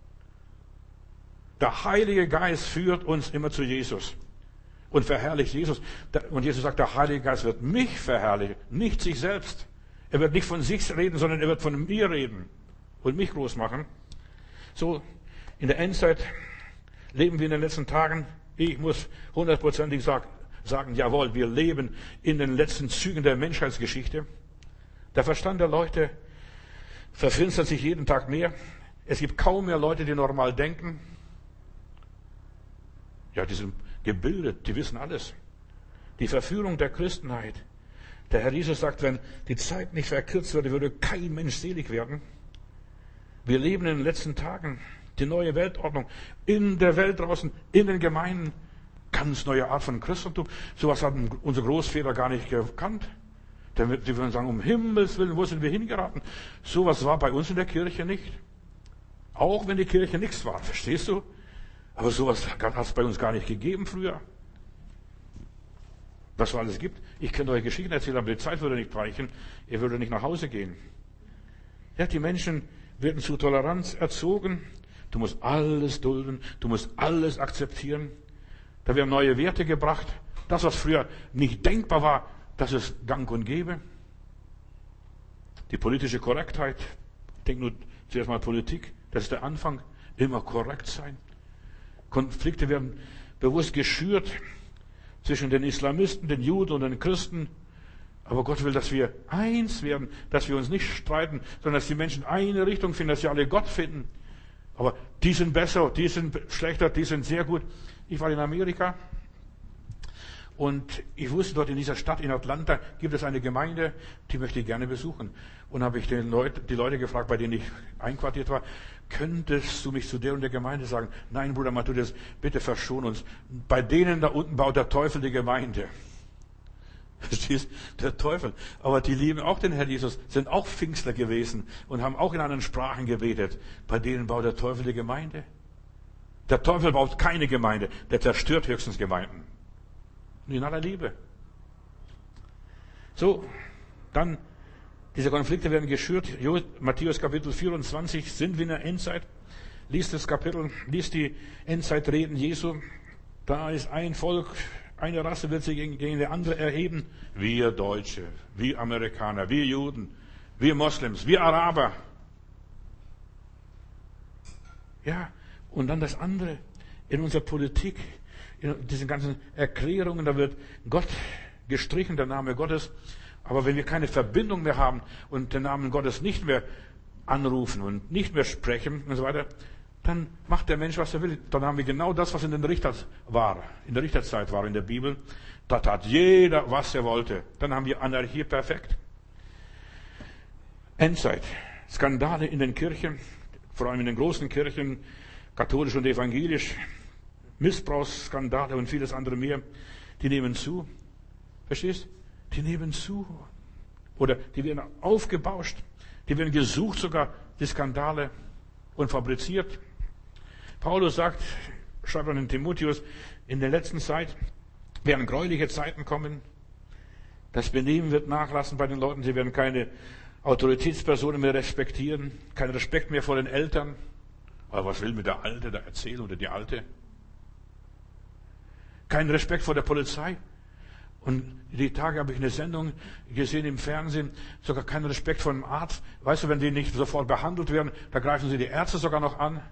Speaker 1: Der Heilige Geist führt uns immer zu Jesus. Und verherrlicht Jesus. Und Jesus sagt, der Heilige Geist wird mich verherrlichen, nicht sich selbst. Er wird nicht von sich reden, sondern er wird von mir reden und mich groß machen. So, in der Endzeit leben wir in den letzten Tagen. Ich muss hundertprozentig sagen, sagen, jawohl, wir leben in den letzten Zügen der Menschheitsgeschichte. Der Verstand der Leute verfinstert sich jeden Tag mehr. Es gibt kaum mehr Leute, die normal denken. Ja, die sind gebildet, die wissen alles. Die Verführung der Christenheit. Der Herr Jesus sagt, wenn die Zeit nicht verkürzt würde, würde kein Mensch selig werden. Wir leben in den letzten Tagen. Die neue Weltordnung. In der Welt draußen, in den Gemeinden. Ganz neue Art von Christentum. Sowas hatten unsere Großväter gar nicht gekannt. Die würden sagen, um Himmels Willen, wo sind wir hingeraten? Sowas war bei uns in der Kirche nicht. Auch wenn die Kirche nichts war, verstehst du? Aber sowas hat es bei uns gar nicht gegeben früher. Was es alles gibt. Ich könnte euch Geschichten erzählen, aber die Zeit würde nicht reichen. Ihr würdet nicht nach Hause gehen. Ja, die Menschen werden zu Toleranz erzogen. Du musst alles dulden. Du musst alles akzeptieren. Da werden neue Werte gebracht. Das, was früher nicht denkbar war, das ist gang und gäbe. Die politische Korrektheit. Denk nur zuerst mal Politik. Das ist der Anfang. Immer korrekt sein. Konflikte werden bewusst geschürt zwischen den Islamisten, den Juden und den Christen. Aber Gott will, dass wir eins werden, dass wir uns nicht streiten, sondern dass die Menschen eine Richtung finden, dass sie alle Gott finden. Aber die sind besser, die sind schlechter, die sind sehr gut. Ich war in Amerika und ich wusste, dort in dieser Stadt, in Atlanta, gibt es eine Gemeinde, die möchte ich gerne besuchen. Und habe ich den Leut, die Leute gefragt, bei denen ich einquartiert war, könntest du mich zu der und der Gemeinde sagen? Nein, Bruder Matthäus, bitte verschon uns. Bei denen da unten baut der Teufel die Gemeinde. Verstehst? Der Teufel. Aber die lieben auch den Herrn Jesus, sind auch Pfingstler gewesen und haben auch in anderen Sprachen gebetet. Bei denen baut der Teufel die Gemeinde. Der Teufel baut keine Gemeinde, der zerstört höchstens Gemeinden. Und in aller Liebe. So, dann, diese Konflikte werden geschürt. Matthäus Kapitel vierundzwanzig, sind wir in der Endzeit. Lies das Kapitel, lies die Endzeitreden Jesu. Da ist ein Volk, eine Rasse wird sich gegen, gegen die andere erheben. Wir Deutsche, wir Amerikaner, wir Juden, wir Moslems, wir Araber. Ja, und dann das andere. In unserer Politik, in diesen ganzen Erklärungen, da wird Gott gestrichen, der Name Gottes. Aber wenn wir keine Verbindung mehr haben und den Namen Gottes nicht mehr anrufen und nicht mehr sprechen und so weiter, dann macht der Mensch, was er will. Dann haben wir genau das, was in den Richtern war, in der Richterzeit war in der Bibel. Da tat jeder, was er wollte. Dann haben wir Anarchie perfekt. Endzeit. Skandale in den Kirchen, vor allem in den großen Kirchen, katholisch und evangelisch. Missbrauchsskandale und vieles andere mehr. Die nehmen zu. Verstehst? Die nehmen zu. Oder die werden aufgebauscht. Die werden gesucht sogar, die Skandale, und fabriziert. Paulus sagt, schreibt an den Timotheus, in der letzten Zeit werden gräuliche Zeiten kommen. Das Benehmen wird nachlassen bei den Leuten. Sie werden keine Autoritätspersonen mehr respektieren. Kein Respekt mehr vor den Eltern. Aber was will mir der Alte da erzählen oder die Alte? Kein Respekt vor der Polizei. Und die Tage habe ich eine Sendung gesehen im Fernsehen, sogar kein Respekt vor dem Arzt. Weißt du, wenn die nicht sofort behandelt werden, da greifen sie die Ärzte sogar noch an.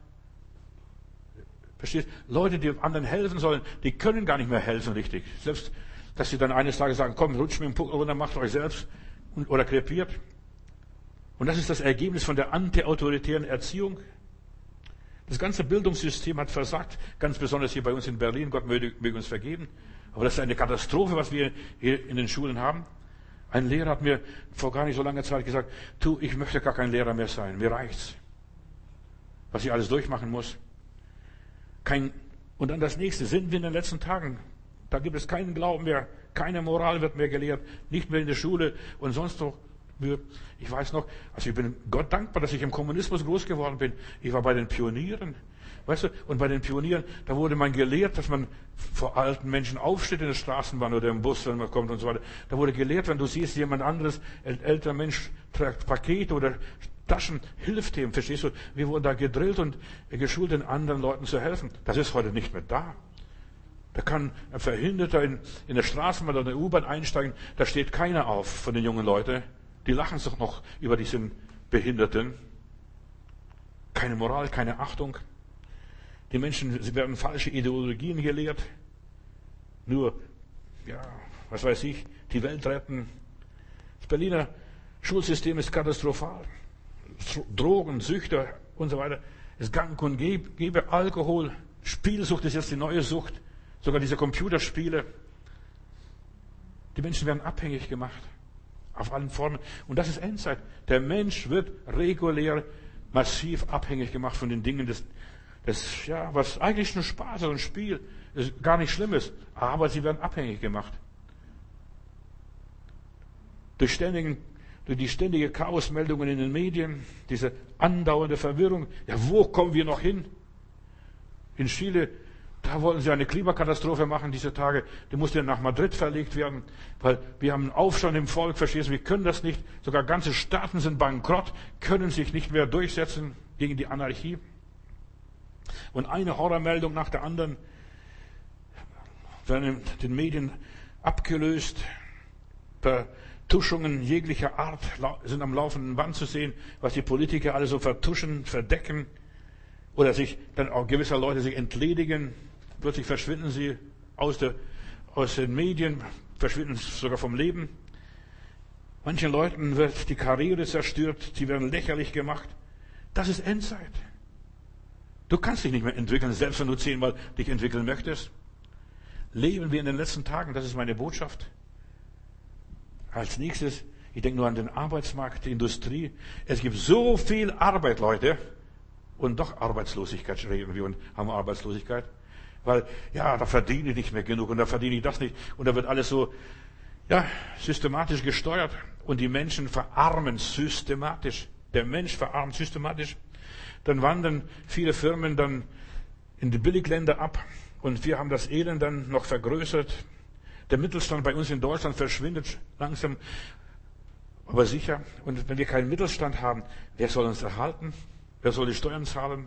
Speaker 1: Verstehst? Leute, die anderen helfen sollen, die können gar nicht mehr helfen richtig. Selbst, dass sie dann eines Tages sagen, komm, rutscht mit dem Puckel runter, macht euch selbst und, oder krepiert. Und das ist das Ergebnis von der antiautoritären Erziehung. Das ganze Bildungssystem hat versagt, ganz besonders hier bei uns in Berlin. Gott möge, möge uns vergeben. Aber das ist eine Katastrophe, was wir hier in den Schulen haben. Ein Lehrer hat mir vor gar nicht so langer Zeit gesagt, du, ich möchte gar kein Lehrer mehr sein. Mir reicht's. Was ich alles durchmachen muss. Kein, und dann das nächste, sind wir in den letzten Tagen. Da gibt es keinen Glauben mehr. Keine Moral wird mehr gelehrt. Nicht mehr in der Schule und sonst noch. Ich weiß noch, also ich bin Gott dankbar, dass ich im Kommunismus groß geworden bin. Ich war bei den Pionieren. Weißt du, und bei den Pionieren, da wurde man gelehrt, dass man vor alten Menschen aufsteht in der Straßenbahn oder im Bus, wenn man kommt und so weiter. Da wurde gelehrt, wenn du siehst, jemand anderes, ein älterer Mensch trägt Pakete oder Taschen, hilft ihm, verstehst du? Wir wurden da gedrillt und geschult, den anderen Leuten zu helfen. Das ist heute nicht mehr da. Da kann ein Verhinderter in, in der Straßenbahn oder in der U-Bahn einsteigen, da steht keiner auf von den jungen Leuten. Die lachen doch noch über diesen Behinderten. Keine Moral, keine Achtung. Die Menschen, sie werden falsche Ideologien gelehrt. Nur, ja, was weiß ich, die Welt retten. Das Berliner Schulsystem ist katastrophal. Drogen, Süchte und so weiter. Es gang und gäbe. Alkohol, Spielsucht ist jetzt die neue Sucht. Sogar diese Computerspiele. Die Menschen werden abhängig gemacht. Auf allen Formen. Und das ist Endzeit. Der Mensch wird regulär massiv abhängig gemacht von den Dingen des, des ja, was eigentlich nur Spaß ist, ein Spiel, ist gar nicht schlimm ist. Aber sie werden abhängig gemacht. Durch, ständigen, durch die ständige Chaosmeldungen in den Medien, diese andauernde Verwirrung. Ja, wo kommen wir noch hin? In Chile, da wollten sie eine Klimakatastrophe machen diese Tage. Die musste nach Madrid verlegt werden, weil wir haben einen Aufstand im Volk, verstehst du, wir können das nicht. Sogar ganze Staaten sind bankrott, können sich nicht mehr durchsetzen gegen die Anarchie. Und eine Horrormeldung nach der anderen werden in den Medien abgelöst. Vertuschungen jeglicher Art sind am laufenden Band zu sehen, was die Politiker alle so vertuschen, verdecken. Oder sich dann auch gewisser Leute sich entledigen. Plötzlich verschwinden sie aus, der, aus den Medien, verschwinden sogar vom Leben. Manchen Leuten wird die Karriere zerstört, sie werden lächerlich gemacht. Das ist Endzeit. Du kannst dich nicht mehr entwickeln, selbst wenn du zehnmal dich entwickeln möchtest. Leben wir in den letzten Tagen, das ist meine Botschaft. Als nächstes, ich denke nur an den Arbeitsmarkt, die Industrie. Es gibt so viel Arbeit, Leute. Und doch Arbeitslosigkeit reden wir und haben Arbeitslosigkeit. Weil, ja, da verdiene ich nicht mehr genug und da verdiene ich das nicht. Und da wird alles so, ja, systematisch gesteuert. Und die Menschen verarmen systematisch. Der Mensch verarmt systematisch. Dann wandern viele Firmen dann in die Billigländer ab. Und wir haben das Elend dann noch vergrößert. Der Mittelstand bei uns in Deutschland verschwindet langsam, aber sicher. Und wenn wir keinen Mittelstand haben, wer soll uns erhalten? Wer soll die Steuern zahlen?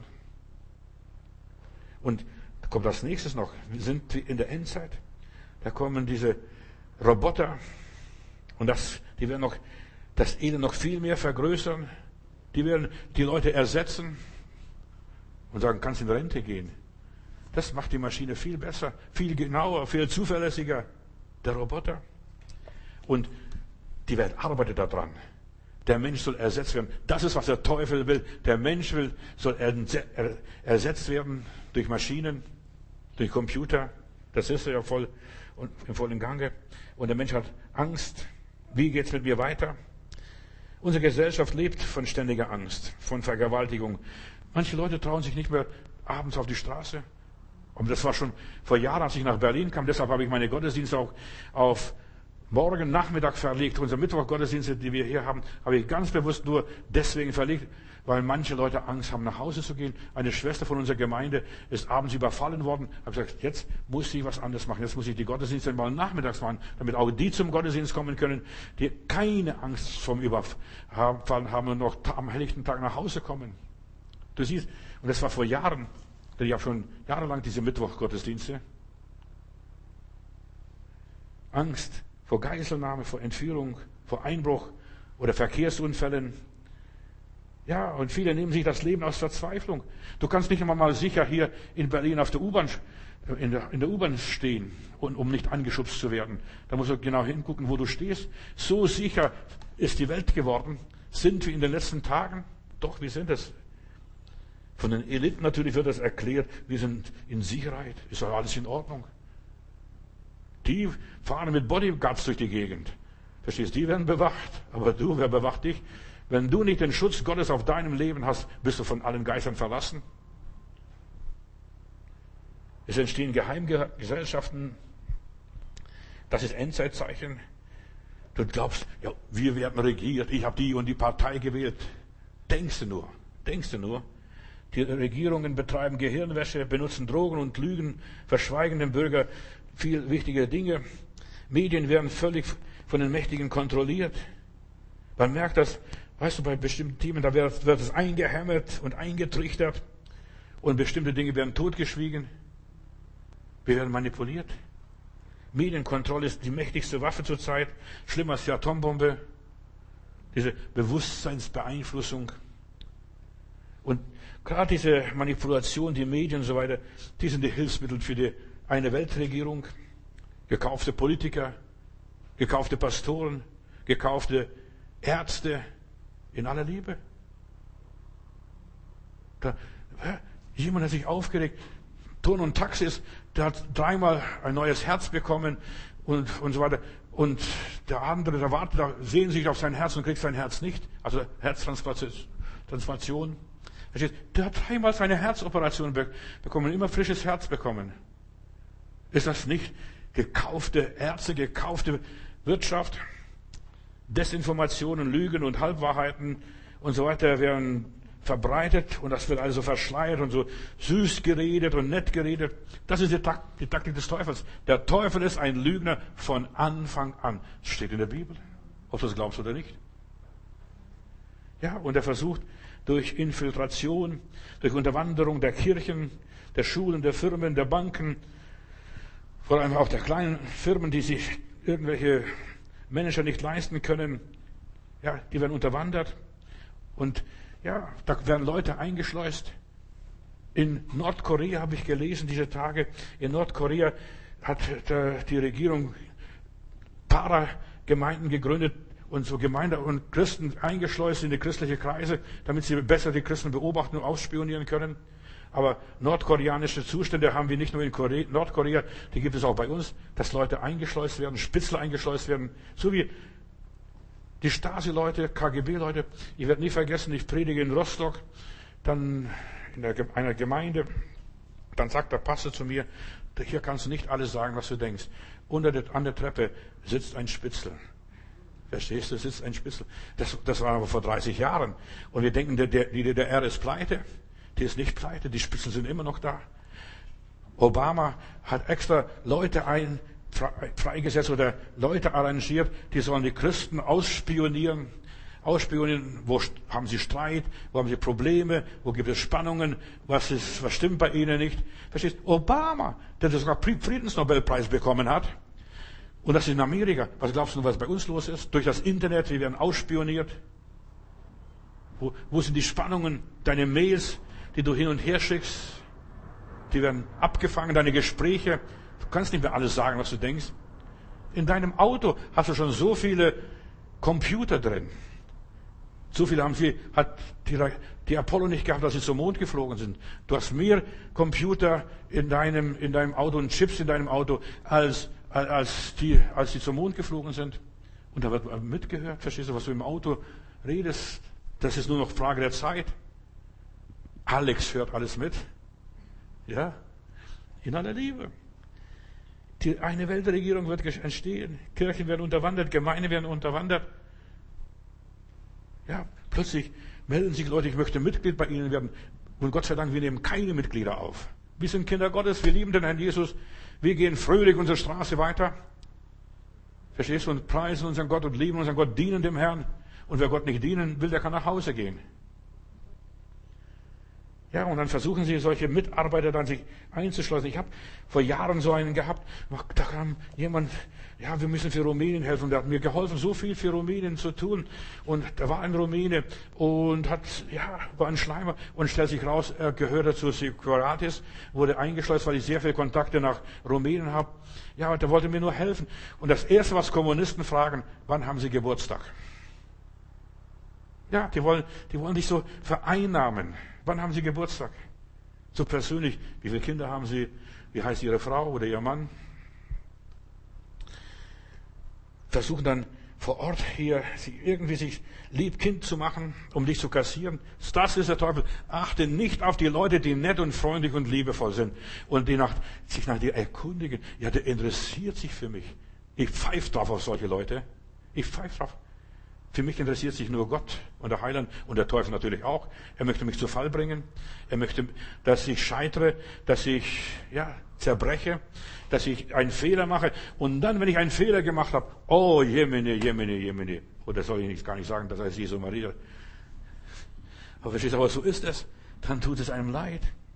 Speaker 1: Und da kommt das nächstes noch. Wir sind in der Endzeit. Da kommen diese Roboter. Und das, die werden noch, das Elend noch viel mehr vergrößern. Die werden die Leute ersetzen und sagen, kannst in Rente gehen. Das macht die Maschine viel besser, viel genauer, viel zuverlässiger. Der Roboter. Und die Welt arbeitet daran. Der Mensch soll ersetzt werden. Das ist, was der Teufel will. Der Mensch will, soll ersetzt werden durch Maschinen, durch Computer. Das ist ja voll und im vollen Gange. Und der Mensch hat Angst. Wie geht's mit mir weiter? Unsere Gesellschaft lebt von ständiger Angst, von Vergewaltigung. Manche Leute trauen sich nicht mehr abends auf die Straße. Und das war schon vor Jahren, als ich nach Berlin kam. Deshalb habe ich meine Gottesdienste auch auf morgen Nachmittag verlegt. Unsere Mittwochgottesdienste, die wir hier haben, habe ich ganz bewusst nur deswegen verlegt, weil manche Leute Angst haben, nach Hause zu gehen. Eine Schwester von unserer Gemeinde ist abends überfallen worden. Ich habe gesagt, jetzt muss ich was anderes machen. Jetzt muss ich die Gottesdienste mal nachmittags machen, damit auch die zum Gottesdienst kommen können, die keine Angst vom Überfallen haben und noch am helllichten Tag nach Hause kommen. Du siehst, und das war vor Jahren, denn ich habe schon jahrelang diese Mittwochgottesdienste. Angst vor Geiselnahme, vor Entführung, vor Einbruch oder Verkehrsunfällen. Ja, und viele nehmen sich das Leben aus Verzweiflung. Du kannst nicht immer mal sicher hier in Berlin auf der U-Bahn, in der, in der U-Bahn stehen, und, um nicht angeschubst zu werden. Da musst du genau hingucken, wo du stehst. So sicher ist die Welt geworden. Sind wir in den letzten Tagen? Doch, wir sind es. Von den Eliten natürlich wird das erklärt, wir sind in Sicherheit, ist doch alles in Ordnung. Die fahren mit Bodyguards durch die Gegend. Verstehst du, die werden bewacht. Aber du, wer bewacht dich? Wenn du nicht den Schutz Gottes auf deinem Leben hast, bist du von allen Geistern verlassen. Es entstehen Geheimgesellschaften. Das ist Endzeitzeichen. Du glaubst, ja, wir werden regiert, ich habe die und die Partei gewählt. Denkst du nur, denkst du nur. Die Regierungen betreiben Gehirnwäsche, benutzen Drogen und Lügen, verschweigen dem Bürger viel wichtige Dinge. Medien werden völlig von den Mächtigen kontrolliert. Man merkt das, weißt du, bei bestimmten Themen, da wird, wird es eingehämmert und eingetrichtert und bestimmte Dinge werden totgeschwiegen. Wir werden manipuliert. Medienkontrolle ist die mächtigste Waffe zurzeit, schlimmer als die Atombombe. Diese Bewusstseinsbeeinflussung. Und gerade diese Manipulation, die Medien und so weiter, die sind die Hilfsmittel für die eine Weltregierung. Gekaufte Politiker, gekaufte Pastoren, gekaufte Ärzte in aller Liebe. Da, jemand hat sich aufgeregt. Ton und Taxis, der hat dreimal ein neues Herz bekommen und, und so weiter. Und der andere, der wartet, da sehen sich auf sein Herz und kriegt sein Herz nicht. Also Herztransplantation. Der hat dreimal seine Herzoperation bekommen, immer frisches Herz bekommen. Ist das nicht gekaufte Ärzte, gekaufte Wirtschaft? Desinformationen, Lügen und Halbwahrheiten und so weiter werden verbreitet und das wird also verschleiert und so süß geredet und nett geredet. Das ist die, Takt, die Taktik des Teufels. Der Teufel ist ein Lügner von Anfang an. Das steht in der Bibel, ob du das glaubst oder nicht. Ja, und er versucht durch Infiltration, durch Unterwanderung der Kirchen, der Schulen, der Firmen, der Banken, vor allem auch der kleinen Firmen, die sich irgendwelche Manager nicht leisten können, ja, die werden unterwandert. Und ja, da werden Leute eingeschleust. In Nordkorea habe ich gelesen, diese Tage, in Nordkorea hat die Regierung Para-Gemeinden gegründet und so Gemeinden und Christen eingeschleust in die christlichen Kreise, damit sie besser die Christen beobachten und ausspionieren können. Aber nordkoreanische Zustände haben wir nicht nur in Korea, Nordkorea, die gibt es auch bei uns, dass Leute eingeschleust werden, Spitzel eingeschleust werden, so wie die Stasi-Leute, K G B-Leute. Ich werde nie vergessen, ich predige in Rostock, dann in einer Gemeinde, dann sagt der Pastor zu mir, hier kannst du nicht alles sagen, was du denkst. Unter der, an der Treppe sitzt ein Spitzel. Verstehst du, sitzt ein Spitzel. Das, das war aber vor dreißig Jahren. Und wir denken, der, der, die D D R ist pleite. Die ist nicht pleite, die Spitzel sind immer noch da. Obama hat extra Leute ein, freigesetzt oder Leute arrangiert, die sollen die Christen ausspionieren. Ausspionieren, wo haben sie Streit, wo haben sie Probleme, wo gibt es Spannungen, was ist, was stimmt bei ihnen nicht. Verstehst du? Obama, der sogar Friedensnobelpreis bekommen hat. Und das ist in Amerika. Was glaubst du, was bei uns los ist? Durch das Internet, wir werden ausspioniert. Wo, wo sind die Spannungen, deine Mails, die du hin und her schickst? Die werden abgefangen, deine Gespräche. Du kannst nicht mehr alles sagen, was du denkst. In deinem Auto hast du schon so viele Computer drin. So viele haben sie, hat die, die Apollo nicht gehabt, dass sie zum Mond geflogen sind. Du hast mehr Computer in deinem, in deinem Auto und Chips in deinem Auto, als, als die, als die zum Mond geflogen sind. Und da wird mitgehört, verstehst du, was du im Auto redest? Das ist nur noch Frage der Zeit. Alex hört alles mit. Ja, in aller Liebe. Die eine Weltregierung wird entstehen. Kirchen werden unterwandert, Gemeinden werden unterwandert. Ja, plötzlich melden sich Leute, ich möchte Mitglied bei ihnen werden. Und Gott sei Dank, wir nehmen keine Mitglieder auf. Wir sind Kinder Gottes, wir lieben den Herrn Jesus. Wir gehen fröhlich unsere Straße weiter. Verstehst du? Und preisen unseren Gott und lieben unseren Gott, dienen dem Herrn. Und wer Gott nicht dienen will, der kann nach Hause gehen. Ja, und dann versuchen sie, solche Mitarbeiter dann sich einzuschleusen. Ich habe vor Jahren so einen gehabt, da kam jemand, ja, wir müssen für Rumänien helfen. Und der hat mir geholfen, so viel für Rumänien zu tun. Und da war ein Rumäne und hat, ja, war ein Schleimer und stellt sich raus, er gehörte zu Securitas, wurde eingeschleust, weil ich sehr viele Kontakte nach Rumänien habe. Ja, und der wollte mir nur helfen. Und das Erste, was Kommunisten fragen, wann haben sie Geburtstag? Ja, die wollen, die wollen dich so vereinnahmen. Wann haben Sie Geburtstag? So persönlich. Wie viele Kinder haben Sie? Wie heißt Ihre Frau oder Ihr Mann? Versuchen dann vor Ort hier sie irgendwie sich lieb Kind zu machen, um dich zu kassieren. Das ist der Teufel. Achte nicht auf die Leute, die nett und freundlich und liebevoll sind und die nach, sich nach dir erkundigen. Ja, der interessiert sich für mich. Ich pfeife drauf auf solche Leute. Ich pfeife drauf. Für mich interessiert sich nur Gott und der Heiland und der Teufel natürlich auch. Er möchte mich zu Fall bringen. Er möchte, dass ich scheitere, dass ich, ja, zerbreche, dass ich einen Fehler mache. Und dann, wenn ich einen Fehler gemacht habe, oh, Jemine, Jemine, Jemine. Oder soll ich nicht, gar nicht sagen, das heißt Jesu Maria. Aber verstehst du, aber so ist es. Dann tut es einem leid.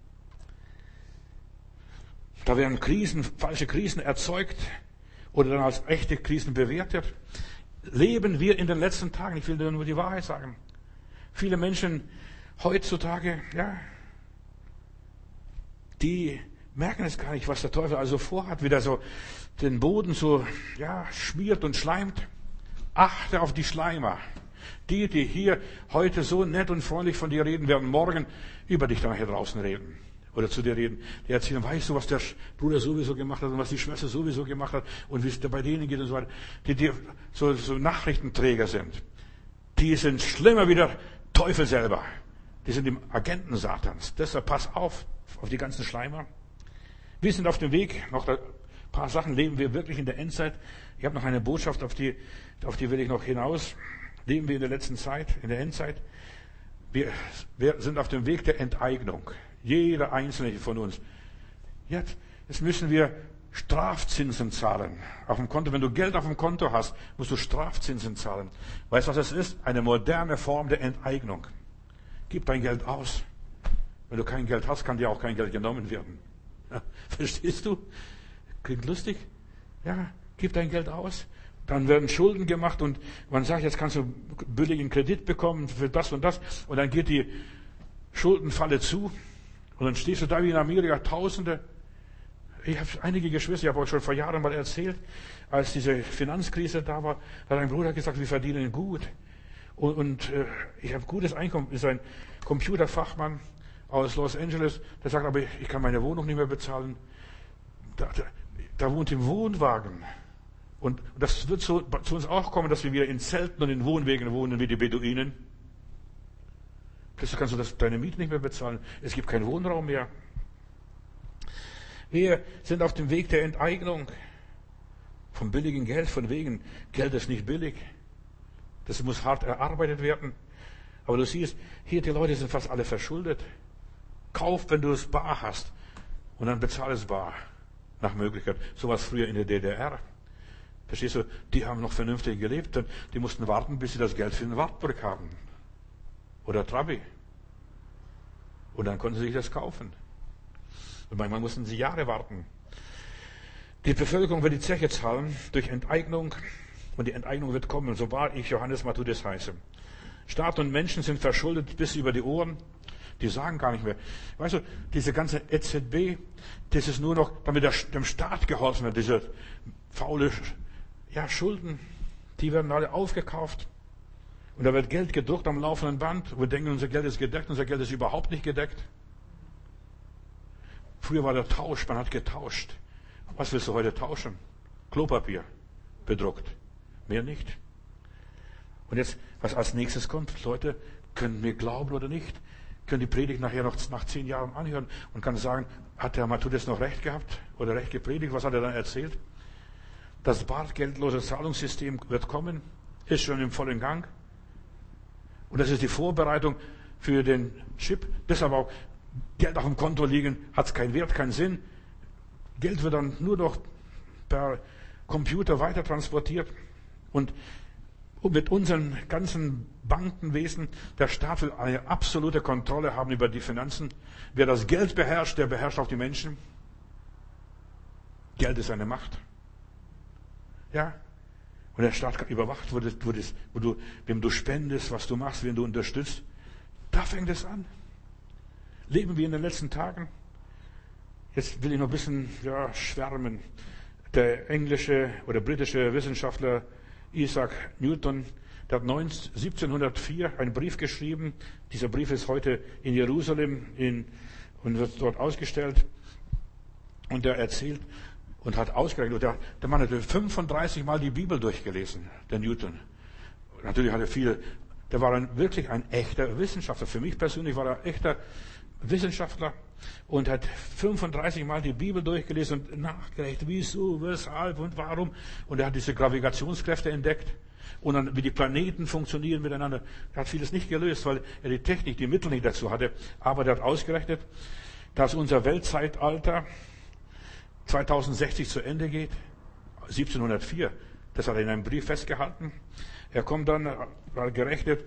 Speaker 1: Da werden Krisen, falsche Krisen erzeugt oder dann als echte Krisen bewertet. Leben wir in den letzten Tagen. Ich will dir nur die Wahrheit sagen. Viele Menschen heutzutage, ja, die merken es gar nicht, was der Teufel also vorhat, wie der so den Boden so, ja, schmiert und schleimt. Achte auf die Schleimer. Die, die hier heute so nett und freundlich von dir reden, werden morgen über dich dann hier draußen reden. Oder zu dir reden. Die erzählen, weißt du, was der Bruder sowieso gemacht hat und was die Schwester sowieso gemacht hat und wie es bei denen geht und so weiter. Die, die so, so Nachrichtenträger sind. Die sind schlimmer wie der Teufel selber. Die sind die Agenten Satans. Deshalb pass auf, auf die ganzen Schleimer. Wir sind auf dem Weg, noch ein paar Sachen. Leben wir wirklich in der Endzeit? Ich habe noch eine Botschaft, auf die, auf die will ich noch hinaus. Leben wir in der letzten Zeit, in der Endzeit? Wir, wir sind auf dem Weg der Enteignung. Jeder Einzelne von uns. Jetzt, jetzt müssen wir Strafzinsen zahlen. Auf dem Konto, wenn du Geld auf dem Konto hast, musst du Strafzinsen zahlen. Weißt du, was das ist? Eine moderne Form der Enteignung. Gib dein Geld aus. Wenn du kein Geld hast, kann dir auch kein Geld genommen werden. Ja, verstehst du? Klingt lustig? Ja, gib dein Geld aus. Dann werden Schulden gemacht und man sagt, jetzt kannst du billigen Kredit bekommen für das und das. Und dann geht die Schuldenfalle zu. Und dann stehst du da wie in Amerika, Tausende. Ich habe einige Geschwister, ich habe euch schon vor Jahren mal erzählt, als diese Finanzkrise da war, hat ein Bruder gesagt, wir verdienen gut. Und, und äh, ich habe gutes Einkommen. Ist ein Computerfachmann aus Los Angeles, der sagt, aber ich kann meine Wohnung nicht mehr bezahlen. Da, da, da wohnt im Wohnwagen. Und das wird so zu uns auch kommen, dass wir wieder in Zelten und in Wohnwegen wohnen wie die Beduinen. Plötzlich kannst du das, deine Miete nicht mehr bezahlen. Es gibt keinen Wohnraum mehr. Wir sind auf dem Weg der Enteignung. Vom billigen Geld, von wegen. Geld ist nicht billig. Das muss hart erarbeitet werden. Aber du siehst, hier die Leute sind fast alle verschuldet. Kauf, wenn du es bar hast. Und dann bezahl es bar. Nach Möglichkeit. So war es früher in der D D R. Verstehst du? Die haben noch vernünftig gelebt. Die mussten warten, bis sie das Geld für den Wartburg haben. Oder Trabi. Und dann konnten sie sich das kaufen. Und manchmal mussten sie Jahre warten. Die Bevölkerung wird die Zeche zahlen durch Enteignung. Und die Enteignung wird kommen, so wahr ich Johannes Matthäus heiße. Staat und Menschen sind verschuldet bis über die Ohren. Die sagen gar nicht mehr. Weißt du, diese ganze E Z B, das ist nur noch, damit der, dem Staat geholfen wird. Diese faule, ja, Schulden, die werden alle aufgekauft. Und da wird Geld gedruckt am laufenden Band. Und wir denken, unser Geld ist gedeckt. Unser Geld ist überhaupt nicht gedeckt. Früher war der Tausch, man hat getauscht. Was willst du heute tauschen? Klopapier bedruckt. Mehr nicht. Und jetzt, was als nächstes kommt, Leute, können wir glauben oder nicht, können die Predigt nachher noch nach zehn Jahren anhören und kann sagen, hat der Matthäus noch recht gehabt oder recht gepredigt? Was hat er dann erzählt? Das bargeldlose Zahlungssystem wird kommen, ist schon im vollen Gang. Und das ist die Vorbereitung für den Chip. Deshalb auch Geld auf dem Konto liegen, hat es keinen Wert, keinen Sinn. Geld wird dann nur noch per Computer weiter transportiert. Und mit unseren ganzen Bankenwesen, der Staat will eine absolute Kontrolle haben über die Finanzen. Wer das Geld beherrscht, der beherrscht auch die Menschen. Geld ist eine Macht. Ja. Und der Staat überwacht, wo, das, wo, das, wo du, wem du spendest, was du machst, wen du unterstützt. Da fängt es an. Leben wir in den letzten Tagen? Jetzt will ich noch ein bisschen ja, schwärmen. Der englische oder britische Wissenschaftler Isaac Newton, der hat siebzehnhundertvier einen Brief geschrieben. Dieser Brief ist heute in Jerusalem in, und wird dort ausgestellt. Und er erzählt und hat ausgerechnet, der, der Mann hatte fünfunddreißig Mal die Bibel durchgelesen, der Newton. Natürlich hat er viele, der war ein, wirklich ein echter Wissenschaftler. Für mich persönlich war er ein echter Wissenschaftler und hat fünfunddreißig Mal die Bibel durchgelesen und nachgerechnet, wieso, weshalb und warum. Und er hat diese Gravitationskräfte entdeckt und dann, wie die Planeten funktionieren miteinander. Er hat vieles nicht gelöst, weil er die Technik, die Mittel nicht dazu hatte. Aber er hat ausgerechnet, dass unser Weltzeitalter zweitausendsechzig zu Ende geht. siebzehnhundertvier. Das hat er in einem Brief festgehalten. Er kommt dann, hat gerechnet,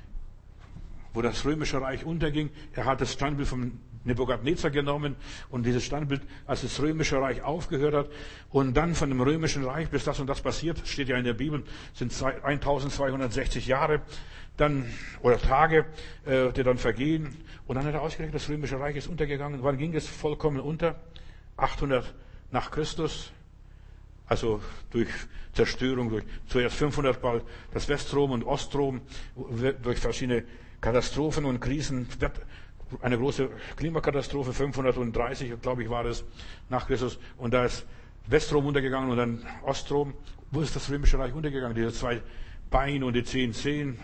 Speaker 1: wo das Römische Reich unterging. Er hat das Standbild von Nebukadnezar genommen und dieses Standbild, als das Römische Reich aufgehört hat und dann von dem Römischen Reich bis das und das passiert, steht ja in der Bibel, sind eintausendzweihundertsechzig Jahre dann oder Tage, äh, die dann vergehen. Und dann hat er ausgerechnet, das Römische Reich ist untergegangen. Wann ging es vollkommen unter? achthundert nach Christus. Also durch Zerstörung, durch zuerst fünfhundert Mal das Westrom und Ostrom, durch verschiedene Katastrophen und Krisen, eine große Klimakatastrophe, fünfhundertdreißig, glaube ich, war es, nach Christus. Und da ist Westrom untergegangen und dann Ostrom. Wo ist das Römische Reich untergegangen? Diese zwei Beine und die zehn Zehen.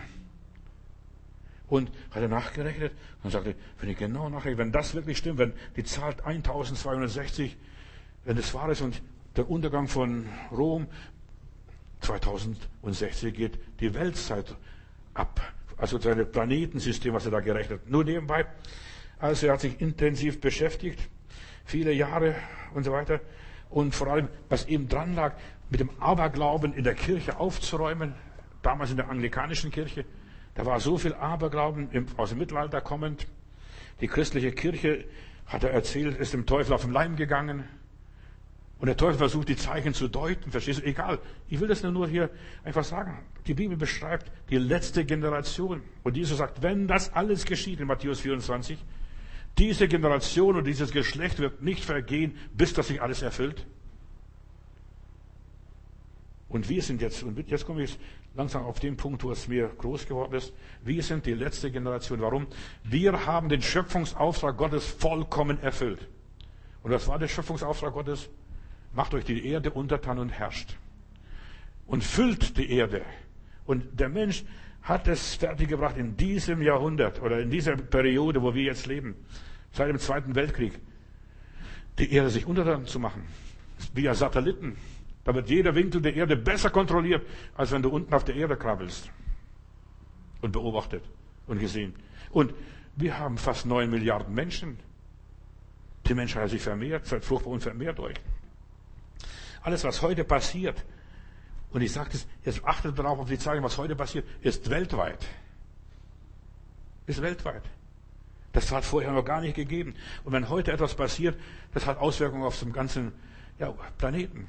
Speaker 1: Und hat er nachgerechnet und sagte, wenn ich genau nachrechne, wenn das wirklich stimmt, wenn die Zahl eintausendzweihundertsechzig, wenn das wahr ist und der Untergang von Rom. zweitausendsechzig geht die Weltzeit ab. Also sein Planetensystem, was er da gerechnet hat. Nur nebenbei. Also er hat sich intensiv beschäftigt, viele Jahre und so weiter. Und vor allem, was ihm dran lag, mit dem Aberglauben in der Kirche aufzuräumen. Damals in der anglikanischen Kirche. Da war so viel Aberglauben aus dem Mittelalter kommend. Die christliche Kirche, hat er erzählt, ist dem Teufel auf den Leim gegangen. Und der Teufel versucht, die Zeichen zu deuten. Verstehst du? Egal. Ich will das nur hier einfach sagen. Die Bibel beschreibt die letzte Generation. Und Jesus sagt, wenn das alles geschieht in Matthäus vierundzwanzig, diese Generation und dieses Geschlecht wird nicht vergehen, bis das sich alles erfüllt. Und wir sind jetzt, und jetzt komme ich langsam auf den Punkt, wo es mir groß geworden ist. Wir sind die letzte Generation. Warum? Wir haben den Schöpfungsauftrag Gottes vollkommen erfüllt. Und was war der Schöpfungsauftrag Gottes? Macht euch die Erde untertan und herrscht. Und füllt die Erde. Und der Mensch hat es fertiggebracht in diesem Jahrhundert oder in dieser Periode, wo wir jetzt leben, seit dem Zweiten Weltkrieg, die Erde sich untertan zu machen. Via Satelliten. Da wird jeder Winkel der Erde besser kontrolliert, als wenn du unten auf der Erde krabbelst. Und beobachtet und gesehen. Und wir haben fast neun Milliarden Menschen. Die Menschheit hat sich vermehrt, seid fruchtbar und vermehrt euch. Alles, was heute passiert, und ich sage das, jetzt achtet darauf, auf die Zeichen, was heute passiert, ist weltweit. Ist weltweit. Das hat vorher noch gar nicht gegeben. Und wenn heute etwas passiert, das hat Auswirkungen auf den ganzen ja, Planeten.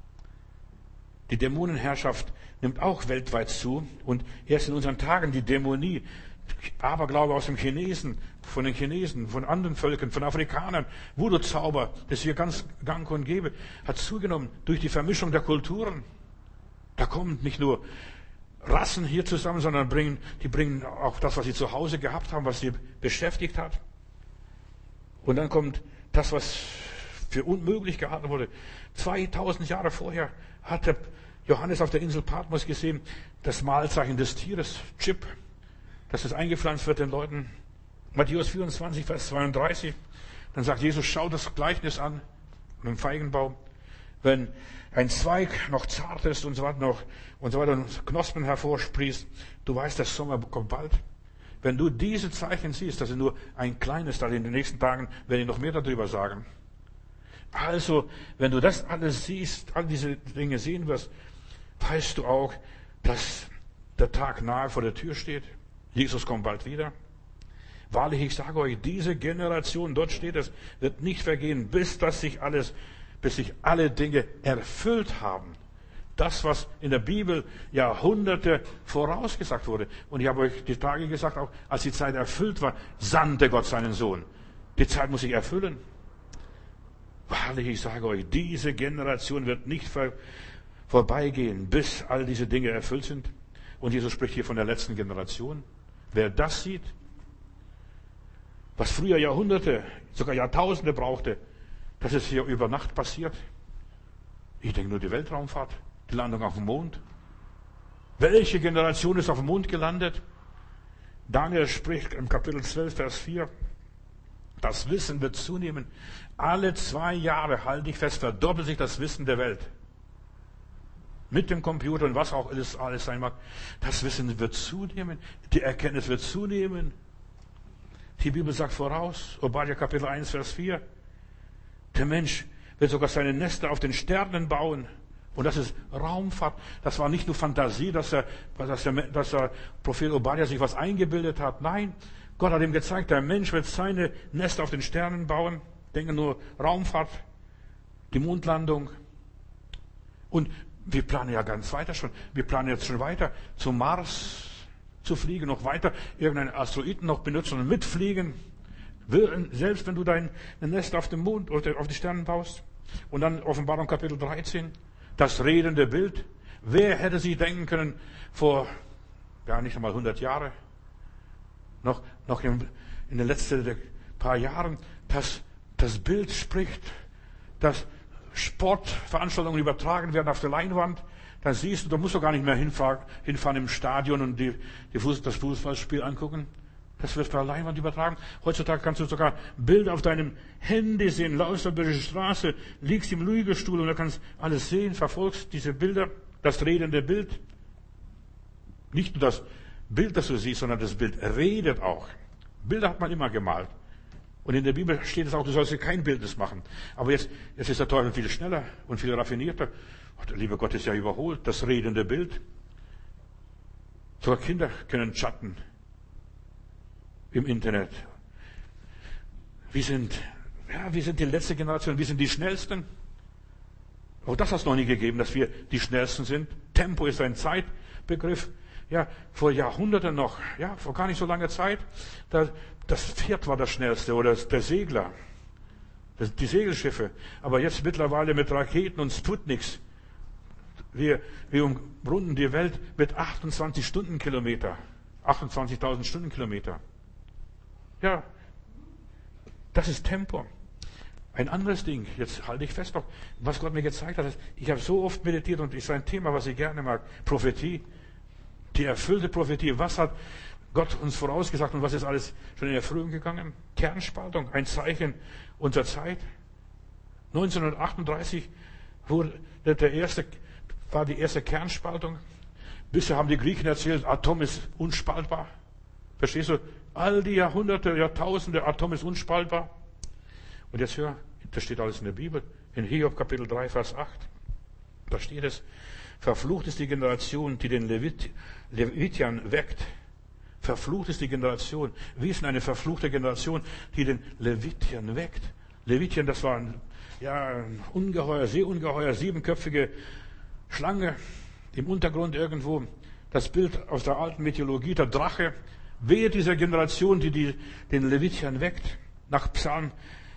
Speaker 1: Die Dämonenherrschaft nimmt auch weltweit zu. Und erst in unseren Tagen die Dämonie, Aberglaube aus dem Chinesen, von den Chinesen, von anderen Völkern, von Afrikanern, Voodoo-Zauber, das hier ganz gang und gäbe, hat zugenommen durch die Vermischung der Kulturen. Da kommen nicht nur Rassen hier zusammen, sondern bringen, die bringen auch das, was sie zu Hause gehabt haben, was sie beschäftigt hat. Und dann kommt das, was für unmöglich gehalten wurde. zweitausend Jahre vorher hatte Johannes auf der Insel Patmos gesehen, das Malzeichen des Tieres, Chip, dass es eingepflanzt wird den Leuten. Matthäus vierundzwanzig, Vers zweiunddreißig. Dann sagt Jesus, schau das Gleichnis an, mit dem Feigenbaum. Wenn ein Zweig noch zart ist und so weiter, noch, und so weiter, und Knospen hervorsprießt, du weißt, der Sommer kommt bald. Wenn du diese Zeichen siehst, das ist nur ein kleines Teil, in den nächsten Tagen werde ich noch mehr darüber sagen. Also, wenn du das alles siehst, all diese Dinge sehen wirst, weißt du auch, dass der Tag nahe vor der Tür steht. Jesus kommt bald wieder. Wahrlich, ich sage euch, diese Generation, dort steht es, wird nicht vergehen, bis das sich alles, bis sich alle Dinge erfüllt haben. Das, was in der Bibel Jahrhunderte vorausgesagt wurde. Und ich habe euch die Tage gesagt, auch als die Zeit erfüllt war, sandte Gott seinen Sohn. Die Zeit muss sich erfüllen. Wahrlich, ich sage euch, diese Generation wird nicht vor, vorbeigehen, bis all diese Dinge erfüllt sind. Und Jesus spricht hier von der letzten Generation. Wer das sieht, was früher Jahrhunderte, sogar Jahrtausende brauchte, das ist hier über Nacht passiert. Ich denke nur die Weltraumfahrt, die Landung auf dem Mond. Welche Generation ist auf dem Mond gelandet? Daniel spricht im Kapitel zwölf, Vers vier. Das Wissen wird zunehmen. Alle zwei Jahre, halte ich fest, verdoppelt sich das Wissen der Welt. Mit dem Computer und was auch alles, alles sein mag. Das Wissen wird zunehmen. Die Erkenntnis wird zunehmen. Die Bibel sagt voraus, Obadja Kapitel eins, Vers vier. Der Mensch wird sogar seine Nester auf den Sternen bauen. Und das ist Raumfahrt. Das war nicht nur Fantasie, dass der, dass der, dass der Prophet Obadja sich was eingebildet hat. Nein, Gott hat ihm gezeigt, der Mensch wird seine Nester auf den Sternen bauen. Denke nur Raumfahrt, die Mondlandung. Und wir planen ja ganz weiter schon. Wir planen jetzt schon weiter, zum Mars zu fliegen, noch weiter, irgendeinen Asteroiden noch benutzen und mitfliegen. Selbst wenn du dein Nest auf dem Mond oder auf die Sternen baust. Und dann Offenbarung Kapitel dreizehn, das redende Bild. Wer hätte sich denken können vor, ja nicht einmal hundert Jahre, noch, noch in, in den letzten paar Jahren, dass das Bild spricht, dass Sportveranstaltungen übertragen werden auf der Leinwand, dann siehst du, da musst du gar nicht mehr hinfahren, hinfahren im Stadion und die, die Fuß, das Fußballspiel angucken. Das wird per Leinwand übertragen. Heutzutage kannst du sogar Bilder auf deinem Handy sehen. Laufst über die Straße, liegst im Liegestuhl und du kannst alles sehen, verfolgst diese Bilder, das redende Bild. Nicht nur das Bild, das du siehst, sondern das Bild redet auch. Bilder hat man immer gemalt. Und in der Bibel steht es auch, du sollst dir kein Bildnis machen. Aber jetzt, jetzt ist der Teufel viel schneller und viel raffinierter. Oh, der liebe Gott ist ja überholt, das redende Bild. Sogar Kinder können chatten im Internet. Wir sind, ja, wir sind die letzte Generation, wir sind die Schnellsten. Auch das hat es noch nie gegeben, dass wir die Schnellsten sind. Tempo ist ein Zeitbegriff. Ja, vor Jahrhunderten noch, ja, vor gar nicht so langer Zeit, da, das Pferd war das Schnellste oder der Segler, das, die Segelschiffe. Aber jetzt mittlerweile mit Raketen und Sputniks. Wir, wir umrunden die Welt mit achtundzwanzig Stundenkilometer. achtundzwanzigtausend Stundenkilometer. Ja, das ist Tempo. Ein anderes Ding, jetzt halte ich fest noch, was Gott mir gezeigt hat. Ich habe so oft meditiert und ist ein Thema, was ich gerne mag. Prophetie. Die erfüllte Prophetie. Was hat Gott uns vorausgesagt und was ist alles schon in Erfüllung gegangen? Kernspaltung, ein Zeichen unserer Zeit. neunzehnhundertachtunddreißig wurde der erste, war die erste Kernspaltung. Bisher haben die Griechen erzählt, Atom ist unspaltbar. Verstehst du? All die Jahrhunderte, Jahrtausende, Atom ist unspaltbar. Und jetzt hör, das steht alles in der Bibel. In Hiob Kapitel drei, Vers acht. Da steht es, verflucht ist die Generation, die den Levit, Levitian weckt. Verflucht ist die Generation. Wie ist denn eine verfluchte Generation, die den Levitian weckt? Levitian, das war ein, ja, ein Ungeheuer, Seeungeheuer, siebenköpfige Schlange im Untergrund irgendwo. Das Bild aus der alten Mythologie, der Drache. Wehe dieser Generation, die, die den Levitian weckt. Nach Psalm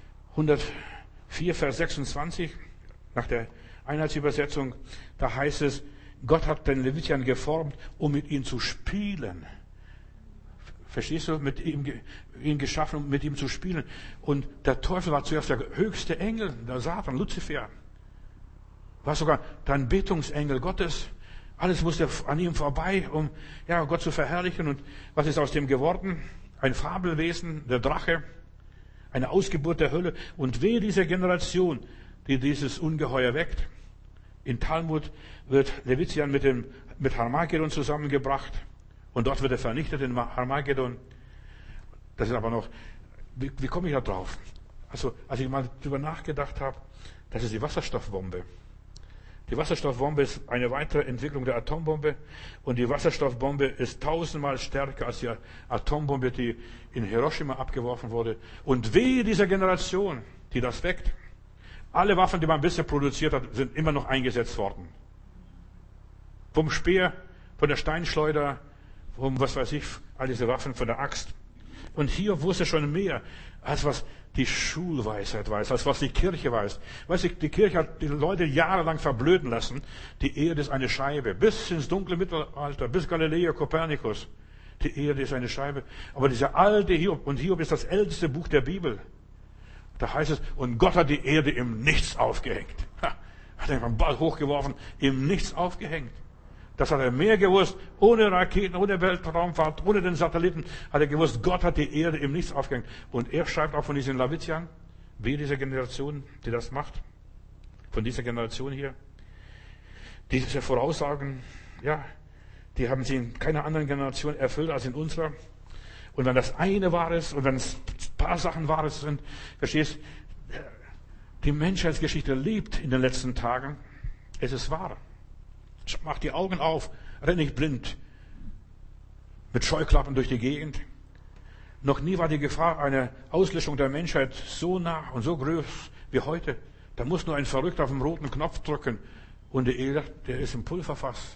Speaker 1: hundertvier, Vers sechsundzwanzig, nach der Einheitsübersetzung, da heißt es, Gott hat den Levitian geformt, um mit ihm zu spielen. Verstehst du? Mit ihm, ihn geschaffen, um mit ihm zu spielen. Und der Teufel war zuerst der höchste Engel, der Satan, Luzifer. War sogar der Anbetungsengel Gottes. Alles musste an ihm vorbei, um ja, Gott zu verherrlichen. Und was ist aus dem geworden? Ein Fabelwesen, der Drache, eine Ausgeburt der Hölle. Und wehe dieser Generation, die dieses Ungeheuer weckt. In Talmud wird Levitian mit, dem, mit Harmagedon zusammengebracht. Und dort wird er vernichtet in Harmagedon. Das ist aber noch, wie, wie komme ich da drauf? Also, als ich mal drüber nachgedacht habe, das ist die Wasserstoffbombe. Die Wasserstoffbombe ist eine weitere Entwicklung der Atombombe. Und die Wasserstoffbombe ist tausendmal stärker als die Atombombe, die in Hiroshima abgeworfen wurde. Und wehe dieser Generation, die das weckt. Alle Waffen, die man bisher produziert hat, sind immer noch eingesetzt worden. Vom Speer, von der Steinschleuder, vom, was weiß ich, all diese Waffen, von der Axt. Und hier wusste schon mehr, als was die Schulweisheit weiß, als was die Kirche weiß. Weißt du, die Kirche hat die Leute jahrelang verblöden lassen. Die Erde ist eine Scheibe. Bis ins dunkle Mittelalter, bis Galileo, Kopernikus. Die Erde ist eine Scheibe. Aber dieser alte Hiob, und Hiob ist das älteste Buch der Bibel. Da heißt es, und Gott hat die Erde im Nichts aufgehängt. Ha, hat er einen Ball hochgeworfen, im Nichts aufgehängt. Das hat er mehr gewusst, ohne Raketen, ohne Weltraumfahrt, ohne den Satelliten, hat er gewusst, Gott hat die Erde im Nichts aufgehängt. Und er schreibt auch von diesen Levitian, wie diese Generation, die das macht, von dieser Generation hier. Diese Voraussagen, ja, die haben sie in keiner anderen Generation erfüllt als in unserer. Und wenn das eine wahr ist und wenn es ein paar Sachen wahr sind, verstehst, die Menschheitsgeschichte lebt in den letzten Tagen, es ist wahr. Mach die Augen auf, renn nicht blind mit Scheuklappen durch die Gegend. Noch nie war die Gefahr einer Auslöschung der Menschheit so nah und so groß wie heute. Da muss nur ein Verrückter auf den roten Knopf drücken und der Erde, der ist im Pulverfass.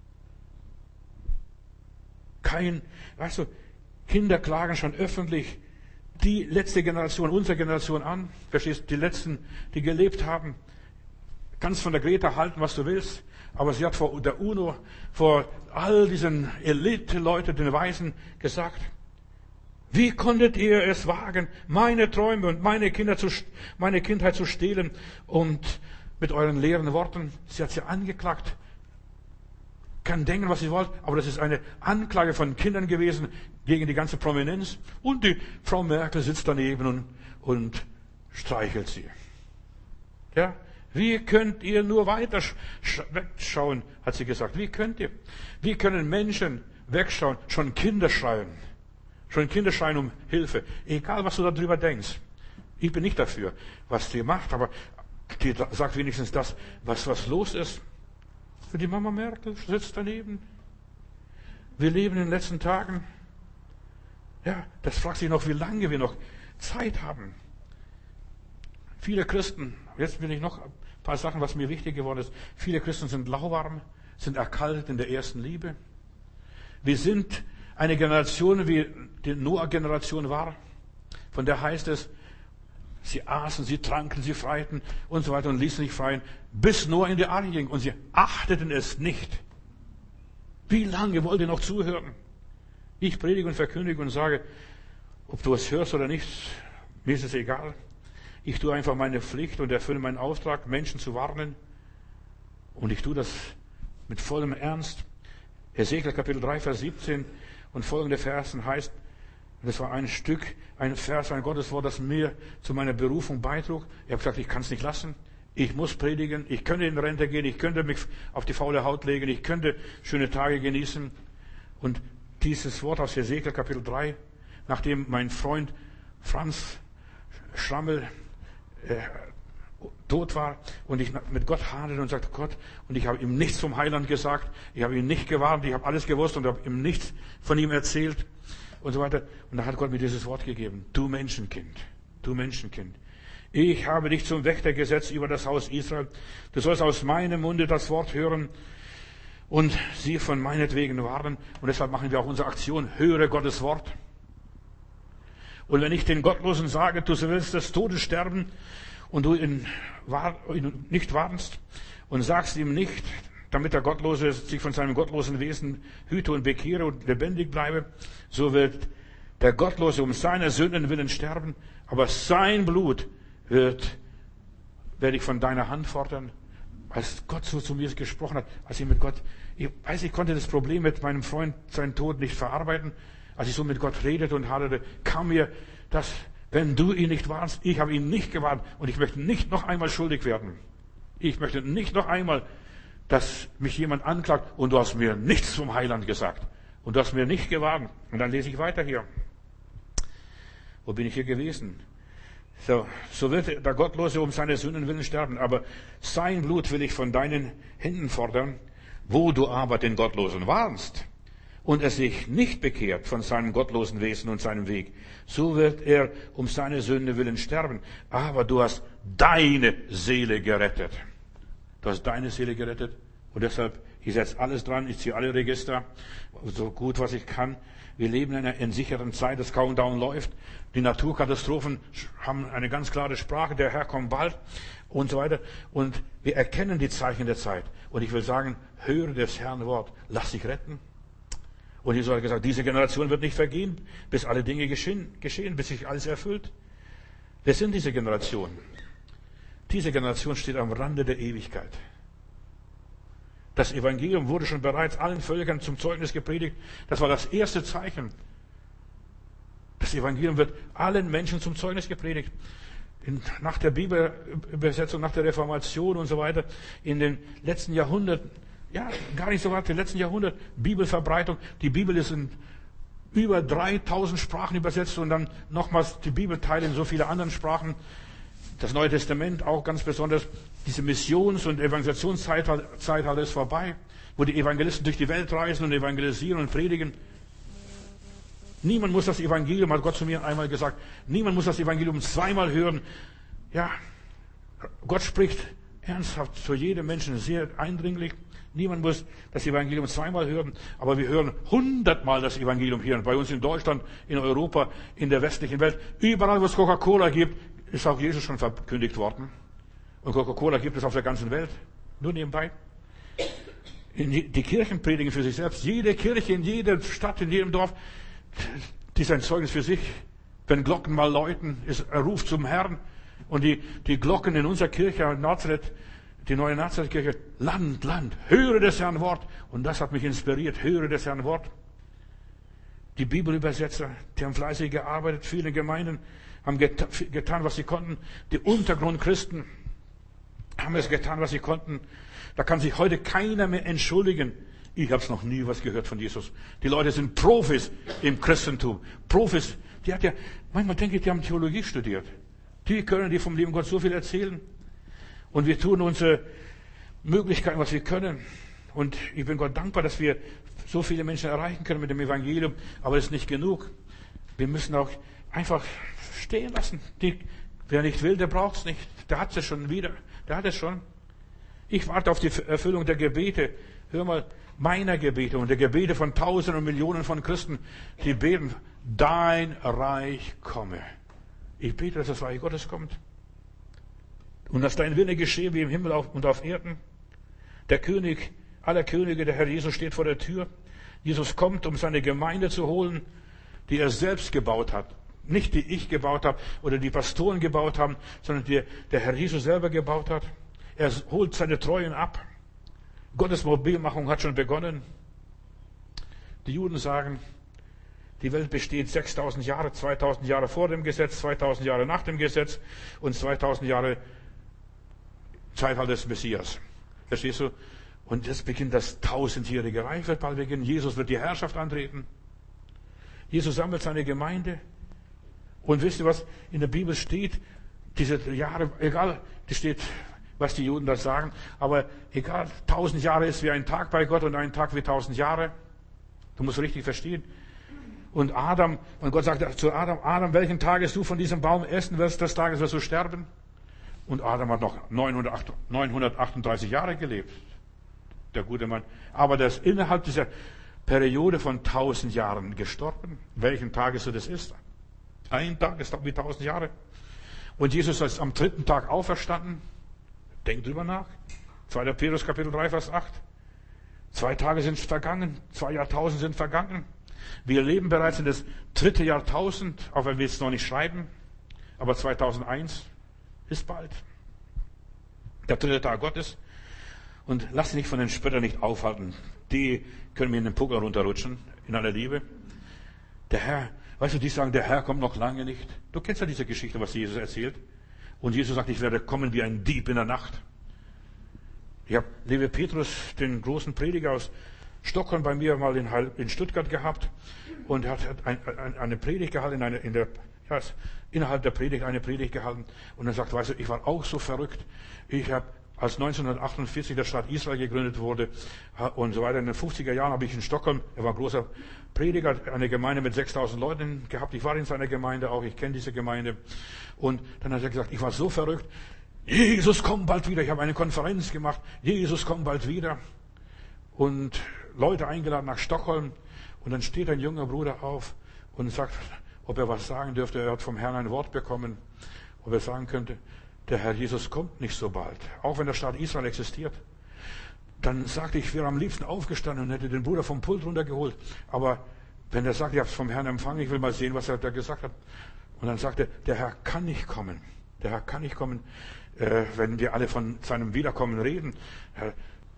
Speaker 1: Kein, weißt du, Kinder klagen schon öffentlich die letzte Generation, unsere Generation an. Verstehst, die letzten, die gelebt haben. Kannst von der Greta halten, was du willst. Aber sie hat vor der UNO, vor all diesen Elite-Leuten, den Weisen, gesagt, wie konntet ihr es wagen, meine Träume und meine Kinder zu, meine Kindheit zu stehlen und mit euren leeren Worten, sie hat sie angeklagt. kann denken, was ihr wollt, aber das ist eine Anklage von Kindern gewesen gegen die ganze Prominenz. Und die Frau Merkel sitzt daneben und, und streichelt sie. Ja, wie könnt ihr nur weiter wegschauen, hat sie gesagt. Wie könnt ihr? Wie können Menschen wegschauen? Schon Kinder schreien. Schon Kinder schreien um Hilfe. Egal, was du darüber denkst. Ich bin nicht dafür, was die macht, aber die sagt wenigstens das, was, was los ist. Die Mama Merkel sitzt daneben. Wir leben in den letzten Tagen. Ja, das fragt sich noch, wie lange wir noch Zeit haben. Viele Christen, jetzt will ich noch ein paar Sachen, was mir wichtig geworden ist. Viele Christen sind lauwarm, sind erkaltet in der ersten Liebe. Wir sind eine Generation, wie die Noah-Generation war. Von der heißt es, sie aßen, sie tranken, sie freiten und so weiter und ließen sich freien, bis Noah in die Arche ging. Und sie achteten es nicht. Wie lange wollt ihr noch zuhören? Ich predige und verkündige und sage, ob du es hörst oder nicht, mir ist es egal. Ich tue einfach meine Pflicht und erfülle meinen Auftrag, Menschen zu warnen. Und ich tue das mit vollem Ernst. Hesekiel Kapitel drei, Vers siebzehn und folgende Versen heißt, das war ein Stück, ein Vers, ein Gotteswort, das mir zu meiner Berufung beitrug. Ich habe gesagt, ich kann es nicht lassen. Ich muss predigen. Ich könnte in Rente gehen. Ich könnte mich auf die faule Haut legen. Ich könnte schöne Tage genießen. Und dieses Wort aus Hesekiel Kapitel drei, nachdem mein Freund Franz Schrammel äh, tot war und ich mit Gott handelte und sagte, Gott, und ich habe ihm nichts vom Heiland gesagt. Ich habe ihn nicht gewarnt. Ich habe alles gewusst und habe ihm nichts von ihm erzählt. Und so weiter. Und da hat Gott mir dieses Wort gegeben. Du Menschenkind, du Menschenkind. Ich habe dich zum Wächter gesetzt über das Haus Israel. Du sollst aus meinem Munde das Wort hören und sie von meinetwegen warnen. Und deshalb machen wir auch unsere Aktion, höre Gottes Wort. Und wenn ich den Gottlosen sage, du willst des Todes sterben und du ihn, ihn nicht warnst und sagst ihm nicht, damit der Gottlose sich von seinem gottlosen Wesen hüte und bekehre und lebendig bleibe, so wird der Gottlose um seiner Sünden willen sterben, aber sein Blut wird, werde ich von deiner Hand fordern. Als Gott so zu mir gesprochen hat, als ich mit Gott, ich weiß, ich konnte das Problem mit meinem Freund, seinen Tod nicht verarbeiten, als ich so mit Gott redete und haderte, kam mir das, wenn du ihn nicht warnst, ich habe ihn nicht gewarnt und ich möchte nicht noch einmal schuldig werden. Ich möchte nicht noch einmal, dass mich jemand anklagt und du hast mir nichts vom Heiland gesagt. Und du hast mir nicht gewarnt. Und dann lese ich weiter hier. Wo bin ich hier gewesen? So, so wird der Gottlose um seine Sünden willen sterben, aber sein Blut will ich von deinen Händen fordern, wo du aber den Gottlosen warnst und er sich nicht bekehrt von seinem gottlosen Wesen und seinem Weg, so wird er um seine Sünde willen sterben. Aber du hast deine Seele gerettet. Du hast deine Seele gerettet und deshalb, ich setze alles dran, ich ziehe alle Register, so gut was ich kann. Wir leben in einer in sicheren Zeit, das Countdown läuft. Die Naturkatastrophen haben eine ganz klare Sprache, der Herr kommt bald und so weiter. Und wir erkennen die Zeichen der Zeit. Und ich will sagen, höre des Herrn Wort, lass dich retten. Und Jesus hat gesagt, diese Generation wird nicht vergehen, bis alle Dinge geschehen, geschehen, bis sich alles erfüllt. Wer sind diese Generationen? Diese Generation steht am Rande der Ewigkeit. Das Evangelium wurde schon bereits allen Völkern zum Zeugnis gepredigt. Das war das erste Zeichen. Das Evangelium wird allen Menschen zum Zeugnis gepredigt. In, nach der Bibelübersetzung, nach der Reformation und so weiter, in den letzten Jahrhunderten, ja, gar nicht so weit, in den letzten Jahrhunderten, Bibelverbreitung. Die Bibel ist in über dreitausend Sprachen übersetzt und dann nochmals die Bibelteile in so viele anderen Sprachen. Das Neue Testament auch ganz besonders. Diese Missions- und Evangelisationszeitalter ist vorbei, wo die Evangelisten durch die Welt reisen und evangelisieren und predigen. Niemand muss das Evangelium, hat Gott zu mir einmal gesagt, niemand muss das Evangelium zweimal hören. Ja, Gott spricht ernsthaft zu jedem Menschen sehr eindringlich. Niemand muss das Evangelium zweimal hören, aber wir hören hundertmal das Evangelium hier. Bei uns in Deutschland, in Europa, in der westlichen Welt. Überall, wo es Coca-Cola gibt, ist auch Jesus schon verkündigt worden. Und Coca-Cola gibt es auf der ganzen Welt. Nur nebenbei. Die Kirchen predigen für sich selbst. Jede Kirche in jeder Stadt, in jedem Dorf, die ist ein Zeugnis für sich. Wenn Glocken mal läuten, ist er ruft zum Herrn. Und die, die Glocken in unserer Kirche in Nazareth, die neue Nazarethkirche, Land, Land, höre des Herrn Wort. Und das hat mich inspiriert, höre des Herrn Wort. Die Bibelübersetzer, die haben fleißig gearbeitet, viele Gemeinden haben getan, was sie konnten. Die Untergrundchristen haben es getan, was sie konnten. Da kann sich heute keiner mehr entschuldigen. Ich habe es noch nie was gehört von Jesus. Die Leute sind Profis im Christentum. Profis. Die hat ja, manchmal denke ich, die haben Theologie studiert. Die können die vom lieben Gott so viel erzählen. Und wir tun unsere Möglichkeiten, was wir können. Und ich bin Gott dankbar, dass wir so viele Menschen erreichen können mit dem Evangelium. Aber es ist nicht genug. Wir müssen auch einfach stehen lassen. Die, wer nicht will, der braucht es nicht. Der hat es schon wieder. Der hat es schon. Ich warte auf die Erfüllung der Gebete. Hör mal, meiner Gebete und der Gebete von Tausenden und Millionen von Christen, die beten, dein Reich komme. Ich bete, dass das Reich Gottes kommt. Und dass dein Wille geschehe wie im Himmel und auf Erden. Der König aller Könige, der Herr Jesus, steht vor der Tür. Jesus kommt, um seine Gemeinde zu holen, die er selbst gebaut hat. Nicht die ich gebaut habe oder die Pastoren gebaut haben, sondern die der Herr Jesus selber gebaut hat. Er holt seine Treuen ab. Gottes Mobilmachung hat schon begonnen. Die Juden sagen, die Welt besteht sechstausend Jahre, zweitausend Jahre vor dem Gesetz, zweitausend Jahre nach dem Gesetz und zweitausend Jahre Zeitalter des Messias. Verstehst du? Und jetzt beginnt das tausendjährige Reich, wird bald beginnen. Jesus wird die Herrschaft antreten. Jesus sammelt seine Gemeinde. Und wisst ihr, was in der Bibel steht? Diese Jahre, egal, die steht, was die Juden da sagen, aber egal, tausend Jahre ist wie ein Tag bei Gott und ein Tag wie tausend Jahre. Du musst richtig verstehen. Und Adam, und Gott sagt zu Adam, Adam, welchen Tages du von diesem Baum essen wirst, des Tages wirst du sterben. Und Adam hat noch neunhundertachtunddreißig Jahre gelebt. Der gute Mann. Aber der ist innerhalb dieser Periode von tausend Jahren gestorben. Welchen Tages so das ist? Ein Tag ist wie tausend Jahre. Und Jesus ist am dritten Tag auferstanden. Denkt drüber nach. zweiter Petrus Kapitel drei, Vers acht. Zwei Tage sind vergangen. Zwei Jahrtausend sind vergangen. Wir leben bereits in das dritte Jahrtausend, auch wenn wir es noch nicht schreiben. Aber zweitausendeins ist bald. Der dritte Tag Gottes. Und lass dich nicht von den Spöttern nicht aufhalten. Die können mir in den Puckel runterrutschen, in aller Liebe. Der Herr, weißt du, die sagen, der Herr kommt noch lange nicht. Du kennst ja diese Geschichte, was Jesus erzählt. Und Jesus sagt, ich werde kommen wie ein Dieb in der Nacht. Ich habe Levi Petrus, den großen Prediger aus Stockholm, bei mir mal in, in Stuttgart gehabt. Und er hat ein, ein, eine Predigt gehalten, in, eine, in der, ja, innerhalb der Predigt eine Predigt gehalten. Und er sagt, weißt du, ich war auch so verrückt. Ich habe als neunzehnhundertachtundvierzig der Staat Israel gegründet wurde und so weiter. In den fünfziger Jahren habe ich in Stockholm, er war ein großer Prediger, eine Gemeinde mit sechstausend Leuten gehabt. Ich war in seiner Gemeinde auch, ich kenne diese Gemeinde. Und dann hat er gesagt, ich war so verrückt, Jesus kommt bald wieder. Ich habe eine Konferenz gemacht, Jesus kommt bald wieder. Und Leute eingeladen nach Stockholm. Und dann steht ein junger Bruder auf und sagt, ob er was sagen dürfte. Er hat vom Herrn ein Wort bekommen, ob er sagen könnte, der Herr Jesus kommt nicht so bald, auch wenn der Staat Israel existiert. Dann sagte ich, ich wäre am liebsten aufgestanden und hätte den Bruder vom Pult runtergeholt. Aber wenn er sagt, ich habe es vom Herrn empfangen, ich will mal sehen, was er da gesagt hat. Und dann sagte er, der Herr kann nicht kommen. Der Herr kann nicht kommen, äh, wenn wir alle von seinem Wiederkommen reden. Äh,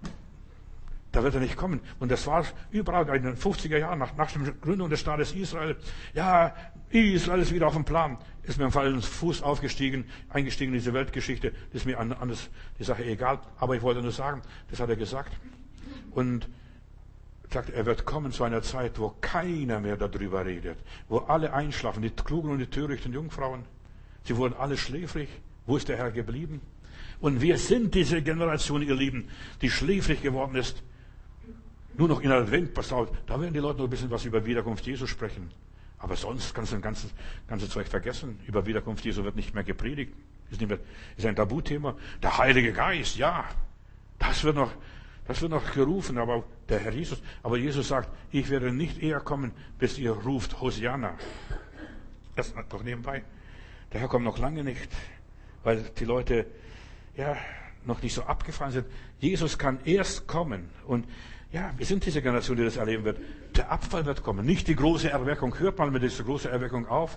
Speaker 1: Da wird er nicht kommen. Und das war überall in den fünfziger Jahren, nach, nach der Gründung des Staates Israel. Ja, Israel ist wieder auf dem Plan. Ist mir am falschen Fuß aufgestiegen, eingestiegen in diese Weltgeschichte. Das ist mir an, an das, die Sache egal. Aber ich wollte nur sagen, das hat er gesagt. Und sagt, er wird kommen zu einer Zeit, wo keiner mehr darüber redet. Wo alle einschlafen, die klugen und die törichten Jungfrauen. Sie wurden alle schläfrig. Wo ist der Herr geblieben? Und wir sind diese Generation, ihr Lieben, die schläfrig geworden ist. Nur noch in der Advent, pass auf, da werden die Leute noch ein bisschen was über Wiederkunft Jesu sprechen. Aber sonst kannst du ein ganzes, ganzes Zeug vergessen. Über Wiederkunft Jesu wird nicht mehr gepredigt. Ist, nicht mehr, ist ein Tabuthema. Der Heilige Geist, ja, das wird noch, das wird noch gerufen, aber der Herr Jesus, aber Jesus sagt, ich werde nicht eher kommen, bis ihr ruft, Hosianna. Das doch nebenbei. Der Herr kommt noch lange nicht, weil die Leute, ja, noch nicht so abgefahren sind. Jesus kann erst kommen und ja, wir sind diese Generation, die das erleben wird. Der Abfall wird kommen, nicht die große Erweckung. Hört mal mit dieser großen Erweckung auf.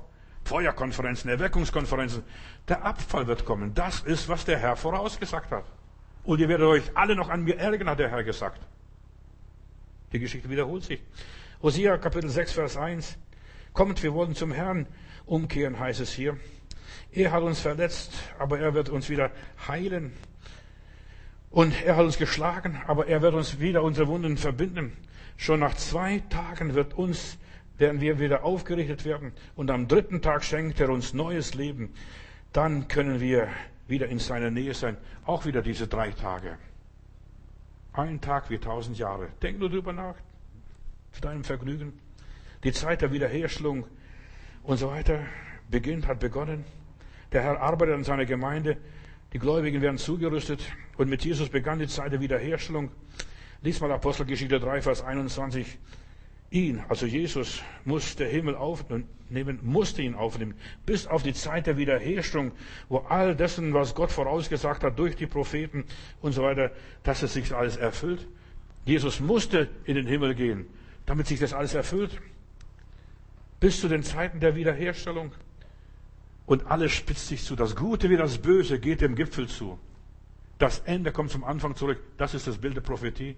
Speaker 1: Feuerkonferenzen, Erweckungskonferenzen. Der Abfall wird kommen. Das ist, was der Herr vorausgesagt hat. Und ihr werdet euch alle noch an mir ärgern, hat der Herr gesagt. Die Geschichte wiederholt sich. Hosea Kapitel sechs, Vers eins. Kommt, wir wollen zum Herrn umkehren, heißt es hier. Er hat uns verletzt, aber er wird uns wieder heilen. Und er hat uns geschlagen, aber er wird uns wieder unsere Wunden verbinden. Schon nach zwei Tagen wird uns, werden wir wieder aufgerichtet werden. Und am dritten Tag schenkt er uns neues Leben. Dann können wir wieder in seiner Nähe sein. Auch wieder diese drei Tage. Ein Tag wie tausend Jahre. Denk nur drüber nach. Zu deinem Vergnügen. Die Zeit der Wiederherstellung und so weiter beginnt, hat begonnen. Der Herr arbeitet an seiner Gemeinde. Die Gläubigen werden zugerüstet. Und mit Jesus begann die Zeit der Wiederherstellung. Lies mal Apostelgeschichte drei, Vers einundzwanzig. Ihn, also Jesus, muss der Himmel aufnehmen, musste ihn aufnehmen, bis auf die Zeit der Wiederherstellung, wo all dessen, was Gott vorausgesagt hat, durch die Propheten und so weiter, dass es sich alles erfüllt. Jesus musste in den Himmel gehen, damit sich das alles erfüllt. Bis zu den Zeiten der Wiederherstellung. Und alles spitzt sich zu. Das Gute wie das Böse geht dem Gipfel zu. Das Ende kommt zum Anfang zurück. Das ist das Bild der Prophetie.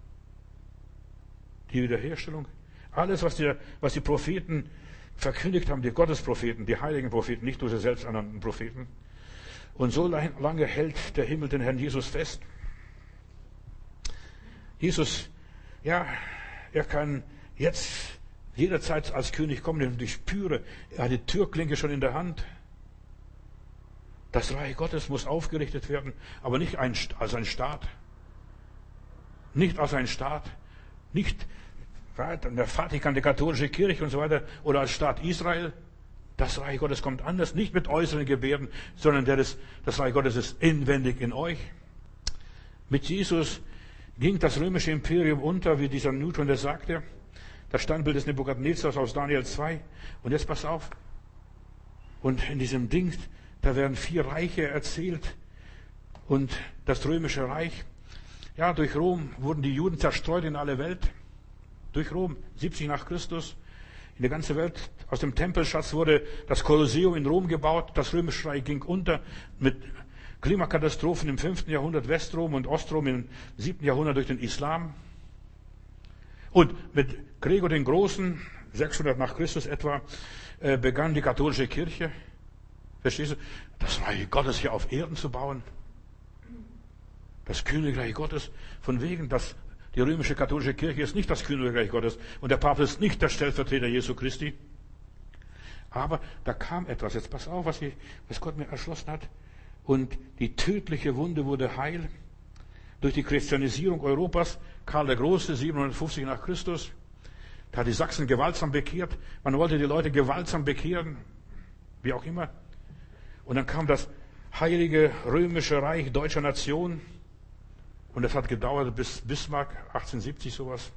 Speaker 1: Die Wiederherstellung. Alles, was die, was die Propheten verkündigt haben, die Gottespropheten, die heiligen Propheten, nicht nur die selbsternannten Propheten. Und so lange hält der Himmel den Herrn Jesus fest. Jesus, ja, er kann jetzt jederzeit als König kommen, und ich spüre, er hat die Türklinke schon in der Hand. Das Reich Gottes muss aufgerichtet werden, aber nicht als ein Staat. Nicht als ein Staat. Nicht der Vatikan, die katholische Kirche und so weiter, oder als Staat Israel. Das Reich Gottes kommt anders, nicht mit äußeren Gebärden, sondern der ist, das Reich Gottes ist inwendig in euch. Mit Jesus ging das römische Imperium unter, wie dieser Newton das sagte. Das Standbild des Nebukadnezars aus Daniel zwei. Und jetzt pass auf. Und in diesem Ding, da werden vier Reiche erzählt. Und das römische Reich, ja, durch Rom wurden die Juden zerstreut in alle Welt. Durch Rom, siebzig nach Christus. In der ganzen Welt, aus dem Tempelschatz wurde das Kolosseum in Rom gebaut. Das römische Reich ging unter mit Klimakatastrophen im fünften Jahrhundert, Westrom und Ostrom im siebten Jahrhundert durch den Islam. Und mit Gregor den Großen, sechshundert nach Christus etwa, begann die katholische Kirche. Verstehst du? Das Reich Gottes hier auf Erden zu bauen. Das Königreich Gottes, von wegen, dass die römische katholische Kirche ist nicht das Königreich Gottes und der Papst ist nicht der Stellvertreter Jesu Christi. Aber da kam etwas. Jetzt pass auf, was, ich, was Gott mir erschlossen hat. Und die tödliche Wunde wurde heil. Durch die Christianisierung Europas, Karl der Große, siebenhundertfünfzig nach Christus, da hat die Sachsen gewaltsam bekehrt. Man wollte die Leute gewaltsam bekehren, wie auch immer. Und dann kam das heilige römische Reich deutscher Nation. Und das hat gedauert bis Bismarck, achtzehnhundertsiebzig sowas.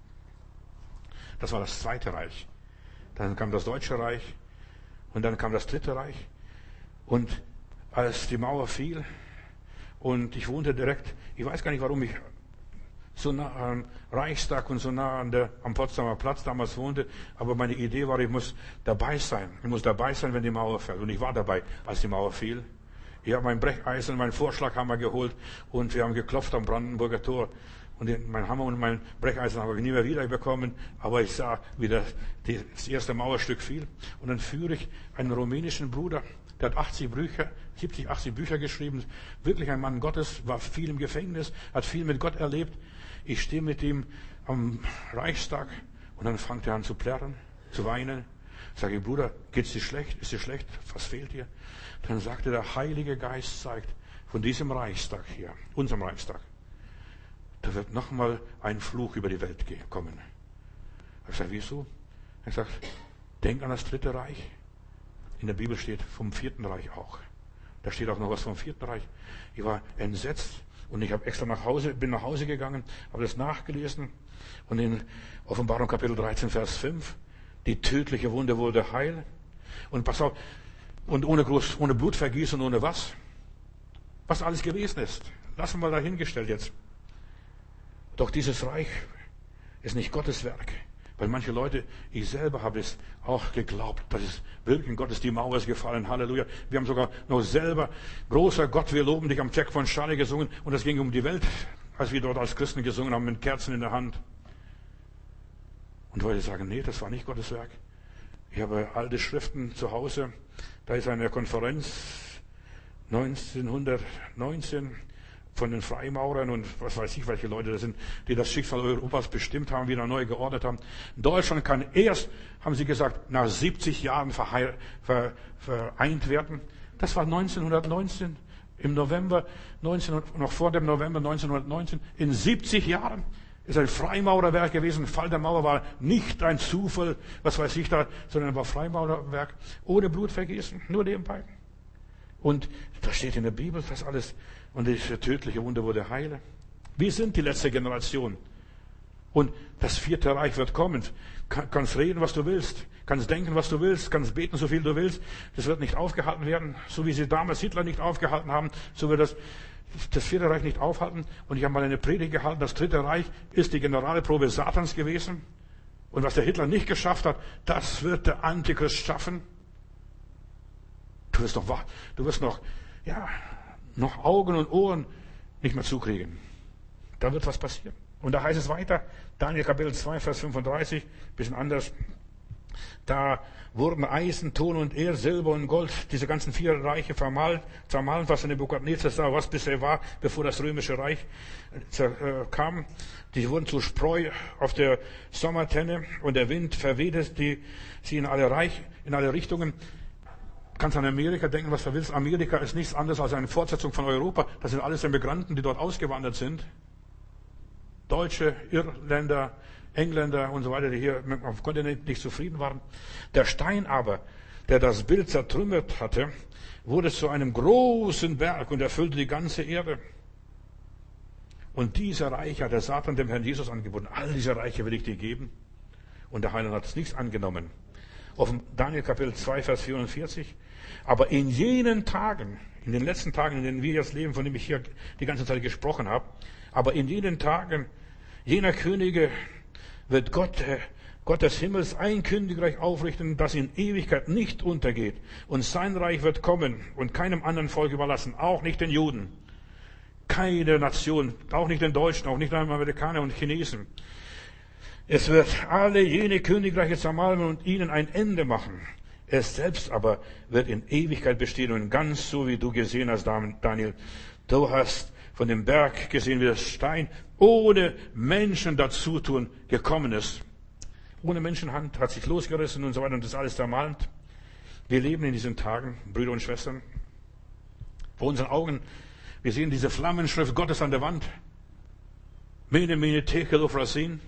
Speaker 1: Das war das Zweite Reich. Dann kam das Deutsche Reich. Und dann kam das Dritte Reich. Und als die Mauer fiel, und ich wohnte direkt, ich weiß gar nicht, warum ich so nah am Reichstag und so nah an der, am Potsdamer Platz damals wohnte, aber meine Idee war, ich muss dabei sein. Ich muss dabei sein, wenn die Mauer fällt. Und ich war dabei, als die Mauer fiel. Ich habe mein Brecheisen und meinen Vorschlaghammer geholt und wir haben geklopft am Brandenburger Tor. Und den, mein Hammer und mein Brecheisen habe ich nie mehr wieder bekommen, aber ich sah, wie das, das erste Mauerstück fiel. Und dann führe ich einen rumänischen Bruder, der hat achtzig Bücher, siebzig, achtzig Bücher geschrieben, wirklich ein Mann Gottes, war viel im Gefängnis, hat viel mit Gott erlebt. Ich stehe mit ihm am Reichstag und dann fängt er an zu plärren, zu weinen. Sage ich, Bruder, geht's dir schlecht? Ist dir schlecht? Was fehlt dir? Dann sagte der Heilige Geist zeigt, von diesem Reichstag hier, unserem Reichstag, da wird nochmal ein Fluch über die Welt kommen. Ich sage, wieso? Er sagt, denk an das Dritte Reich. In der Bibel steht vom Vierten Reich auch. Da steht auch noch was vom Vierten Reich. Ich war entsetzt und ich habe extra nach Hause, bin nach Hause gegangen, habe das nachgelesen und in Offenbarung Kapitel dreizehn, Vers fünf, die tödliche Wunde wurde heil. Und pass auf, und ohne groß, ohne Blutvergießen, ohne was? Was alles gewesen ist. Lassen wir mal dahingestellt jetzt. Doch dieses Reich ist nicht Gottes Werk. Weil manche Leute, ich selber habe es auch geglaubt, dass es wirklich in Gottes die Mauer ist gefallen. Halleluja. Wir haben sogar noch selber, großer Gott, wir loben dich am Jack von Charlie gesungen. Und es ging um die Welt, als wir dort als Christen gesungen haben, mit Kerzen in der Hand. Und Leute sagen, nee, das war nicht Gottes Werk. Ich habe alte Schriften zu Hause. Da ist eine Konferenz neunzehnhundertneunzehn von den Freimaurern und was weiß ich, welche Leute das sind, die das Schicksal Europas bestimmt haben, wieder neu geordnet haben. Deutschland kann erst, haben sie gesagt, nach siebzig Jahren verheir, ver, vereint werden. Das war neunzehnhundertneunzehn, im November, neunzehn, noch vor dem November neunzehnhundertneunzehn. In siebzig Jahren ist ein Freimaurerwerk gewesen. Der Fall der Mauer war nicht ein Zufall, was weiß ich da, sondern war Freimaurerwerk ohne Blutvergießen, nur nebenbei. Und das steht in der Bibel, das alles. Und das tödliche Wunder wurde heile. Wir sind die letzte Generation. Und das vierte Reich wird kommen. Kannst reden, was du willst. Kannst denken, was du willst. Kannst beten, so viel du willst. Das wird nicht aufgehalten werden. So wie sie damals Hitler nicht aufgehalten haben, so wird das das vierte Reich nicht aufhalten. Und ich habe mal eine Predigt gehalten, das dritte Reich ist die Generalprobe Satans gewesen. Und was der Hitler nicht geschafft hat, das wird der Antichrist schaffen. Du wirst noch, du wirst noch, ja, noch Augen und Ohren nicht mehr zukriegen. Da wird was passieren. Und da heißt es weiter, Daniel Kapitel zwei, Vers fünfunddreißig, bisschen anders. Da wurden Eisen, Ton und Erz, Silber und Gold, diese ganzen vier Reiche vermalt, zermahlen, was in Nebukadnezar sah, was bisher war, bevor das römische Reich kam. Die wurden zu Spreu auf der Sommertenne und der Wind verwehte die, sie in alle Reich, in alle Richtungen. Du kannst an Amerika denken, was du willst. Amerika ist nichts anderes als eine Fortsetzung von Europa. Das sind alles Emigranten, die dort ausgewandert sind. Deutsche, Irländer, Engländer und so weiter, die hier auf dem Kontinent nicht zufrieden waren. Der Stein aber, der das Bild zertrümmert hatte, wurde zu einem großen Berg und erfüllte die ganze Erde. Und dieser Reich hat der Satan dem Herrn Jesus angeboten. All diese Reiche will ich dir geben. Und der Heiland hat es nicht angenommen. Auf Daniel Kapitel zwei, Vers vierundvierzig. Aber in jenen Tagen, in den letzten Tagen, in denen wir jetzt leben, von dem ich hier die ganze Zeit gesprochen habe, aber in jenen Tagen jener Könige wird Gott, Gott des Himmels ein Königreich aufrichten, das in Ewigkeit nicht untergeht. Und sein Reich wird kommen und keinem anderen Volk überlassen, auch nicht den Juden. Keine Nation, auch nicht den Deutschen, auch nicht den Amerikanern und Chinesen. Es wird alle jene Königreiche zermalmen und ihnen ein Ende machen. Es selbst aber wird in Ewigkeit bestehen und ganz so, wie du gesehen hast, Daniel. Du hast von dem Berg gesehen, wie das Stein ohne Menschen dazutun gekommen ist. Ohne Menschenhand hat sich losgerissen und so weiter und das alles zermalmt. Wir leben in diesen Tagen, Brüder und Schwestern. Vor unseren Augen, wir sehen diese Flammenschrift Gottes an der Wand. Mene, mene, tekel, uphrasin.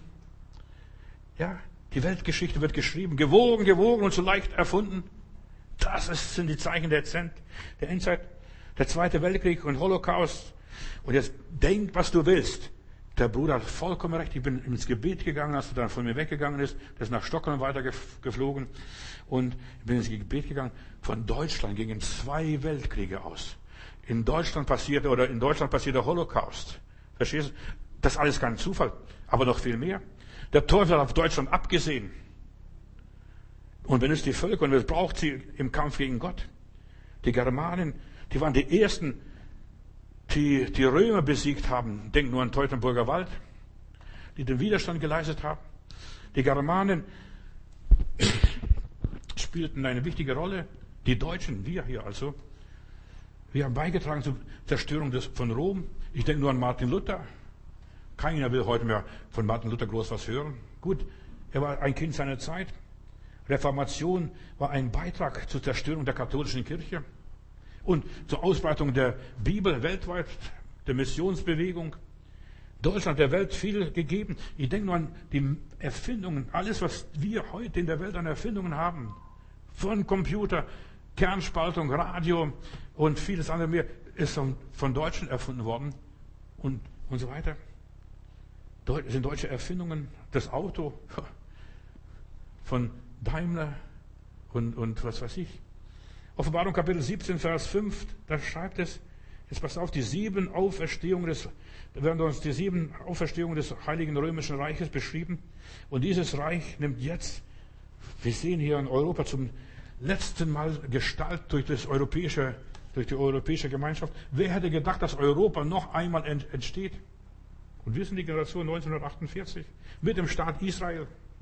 Speaker 1: Ja, die Weltgeschichte wird geschrieben, gewogen, gewogen und so leicht erfunden. Das ist, sind die Zeichen der, Zent, der Endzeit, der Zweite Weltkrieg und Holocaust. Und jetzt denk, was du willst. Der Bruder hat vollkommen recht. Ich bin ins Gebet gegangen, als er dann von mir weggegangen ist. Der ist nach Stockholm weitergeflogen. Und ich bin ins Gebet gegangen. Von Deutschland gingen zwei Weltkriege aus. In Deutschland passierte, oder in Deutschland passierte der Holocaust. Verstehst du? Das ist alles kein Zufall. Aber noch viel mehr. Der Teufel hat auf Deutschland abgesehen. Und wenn es die Völker, und es braucht sie im Kampf gegen Gott. Die Germanen, die waren die ersten, die die Römer besiegt haben. Denkt nur an Teutoburger Wald, die den Widerstand geleistet haben. Die Germanen spielten eine wichtige Rolle. Die Deutschen, wir hier also, wir haben beigetragen zur Zerstörung des, von Rom. Ich denke nur an Martin Luther. Keiner will heute mehr von Martin Luther groß was hören. Gut, er war ein Kind seiner Zeit. Reformation war ein Beitrag zur Zerstörung der katholischen Kirche und zur Ausbreitung der Bibel weltweit, der Missionsbewegung. Deutschland der Welt viel gegeben. Ich denke nur an die Erfindungen, alles, was wir heute in der Welt an Erfindungen haben. Von Computer, Kernspaltung, Radio und vieles andere mehr, ist von Deutschen erfunden worden und, und so weiter. Das sind deutsche Erfindungen. Das Auto von Daimler und, und was weiß ich. Offenbarung Kapitel siebzehn, Vers fünf, da schreibt es, Jetzt passt auf, die sieben Auferstehungen des, da werden uns die sieben Auferstehungen des Heiligen Römischen Reiches beschrieben. Und dieses Reich nimmt jetzt, wir sehen hier in Europa zum letzten Mal Gestalt durch das europäische, durch die europäische Gemeinschaft. Wer hätte gedacht, dass Europa noch einmal entsteht? Und wir sind die Generation neunzehnhundertachtundvierzig mit dem Staat Israel.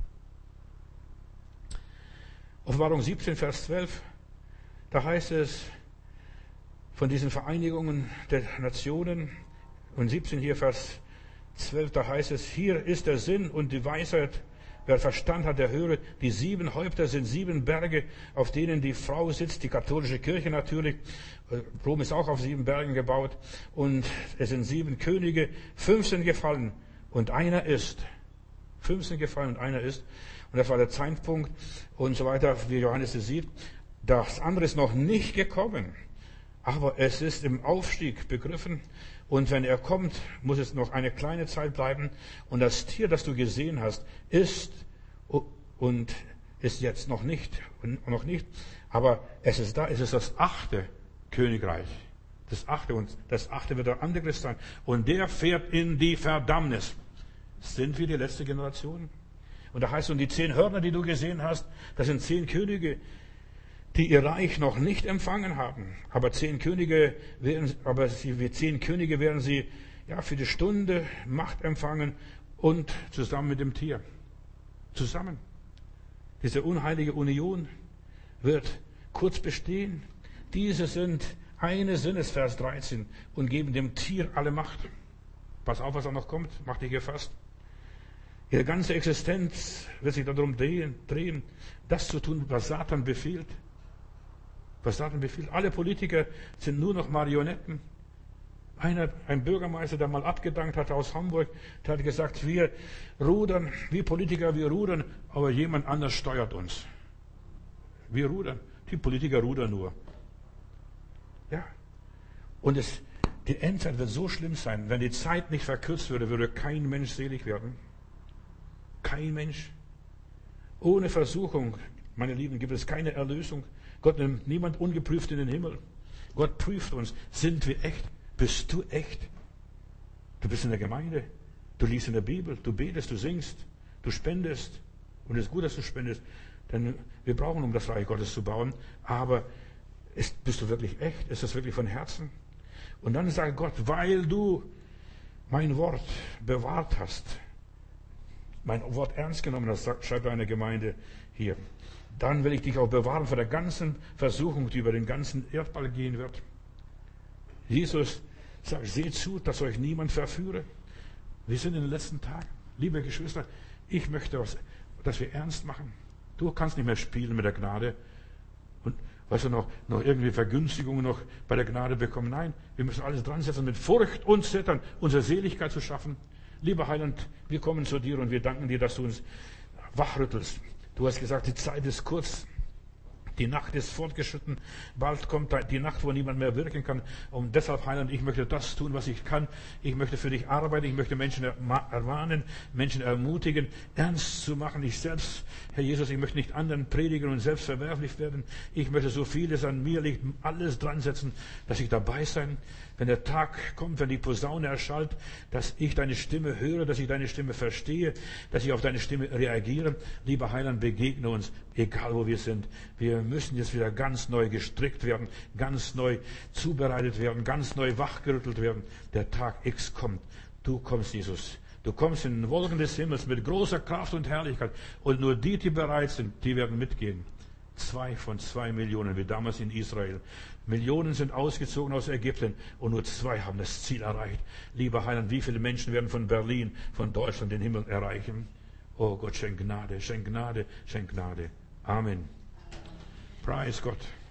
Speaker 1: Offenbarung siebzehn, Vers zwölf, da heißt es von diesen Vereinigungen der Nationen, und siebzehn hier, Vers zwölf, da heißt es, hier ist der Sinn und die Weisheit, wer Verstand hat, der höre, die sieben Häupter sind sieben Berge, auf denen die Frau sitzt, die katholische Kirche natürlich, Rom ist auch auf sieben Bergen gebaut, und es sind sieben Könige, fünf sind gefallen und einer ist, fünf sind gefallen und einer ist, und das war der Zeitpunkt und so weiter, wie Johannes es sieht. Das andere ist noch nicht gekommen, aber es ist im Aufstieg begriffen. Und wenn er kommt, muss es noch eine kleine Zeit bleiben. Und das Tier, das du gesehen hast, ist und ist jetzt noch nicht, noch nicht. Aber es ist da, es ist das achte Königreich. Das achte, und das achte wird der Antichrist sein. Und der fährt in die Verdammnis. Sind wir die letzte Generation? Und da heißt es, und die zehn Hörner, die du gesehen hast, das sind zehn Könige, die ihr Reich noch nicht empfangen haben. Aber zehn Könige werden, aber sie, wie zehn Könige werden sie, ja, für die Stunde Macht empfangen und zusammen mit dem Tier. Zusammen. Diese unheilige Union wird kurz bestehen. Diese sind eine Sinnes, Vers dreizehn, und geben dem Tier alle Macht. Pass auf, was da noch kommt, mach dich gefasst. Ihre ganze Existenz wird sich darum drehen, drehen, das zu tun, was Satan befiehlt. Was Satan befiehlt. Alle Politiker sind nur noch Marionetten. Einer, ein Bürgermeister, der mal abgedankt hatte aus Hamburg, der hat gesagt, wir rudern, wir Politiker, wir rudern, aber jemand anders steuert uns. Wir rudern. Die Politiker rudern nur. Ja. Und es, die Endzeit wird so schlimm sein, wenn die Zeit nicht verkürzt würde, würde kein Mensch selig werden. Kein Mensch. Ohne Versuchung, meine Lieben, gibt es keine Erlösung. Gott nimmt niemand ungeprüft in den Himmel. Gott prüft uns. Sind wir echt? Bist du echt? Du bist in der Gemeinde. Du liest in der Bibel. Du betest, du singst. Du spendest. Und es ist gut, dass du spendest. Denn wir brauchen, um das Reich Gottes zu bauen. Aber ist, bist du wirklich echt? Ist das wirklich von Herzen? Und dann sagt Gott, weil du mein Wort bewahrt hast, mein Wort ernst genommen hast, schreibt eine Gemeinde hier, dann will ich dich auch bewahren vor der ganzen Versuchung, die über den ganzen Erdball gehen wird. Jesus sagt, seht zu, dass euch niemand verführe. Wir sind in den letzten Tagen. Liebe Geschwister, ich möchte, dass wir ernst machen. Du kannst nicht mehr spielen mit der Gnade und weißt du, noch, noch irgendwie Vergünstigungen noch bei der Gnade bekommen. Nein, wir müssen alles dran setzen, mit Furcht und Zittern unsere Seligkeit zu schaffen. Lieber Heiland, wir kommen zu dir und wir danken dir, dass du uns wachrüttelst. Du hast gesagt, die Zeit ist kurz, die Nacht ist fortgeschritten, bald kommt die Nacht, wo niemand mehr wirken kann. Und deshalb, Heiland, ich möchte das tun, was ich kann. Ich möchte für dich arbeiten, ich möchte Menschen ermahnen, Menschen ermutigen, ernst zu machen. Ich selbst, Herr Jesus, ich möchte nicht anderen predigen und selbst verwerflich werden. Ich möchte so vieles an mir liegt, alles dran setzen, dass ich dabei sein. Wenn der Tag kommt, wenn die Posaune erschallt, dass ich deine Stimme höre, dass ich deine Stimme verstehe, dass ich auf deine Stimme reagiere. Lieber Heiland, begegne uns, egal wo wir sind. Wir müssen jetzt wieder ganz neu gestrickt werden, ganz neu zubereitet werden, ganz neu wachgerüttelt werden. Der Tag X kommt. Du kommst, Jesus. Du kommst in den Wolken des Himmels mit großer Kraft und Herrlichkeit. Und nur die, die bereit sind, die werden mitgehen. Zwei von zwei Millionen, wie damals in Israel. Millionen sind ausgezogen aus Ägypten und nur zwei haben das Ziel erreicht. Lieber Heiland, wie viele Menschen werden von Berlin, von Deutschland den Himmel erreichen? Oh Gott, schenk Gnade, schenk Gnade, schenk Gnade. Amen. Preis Gott.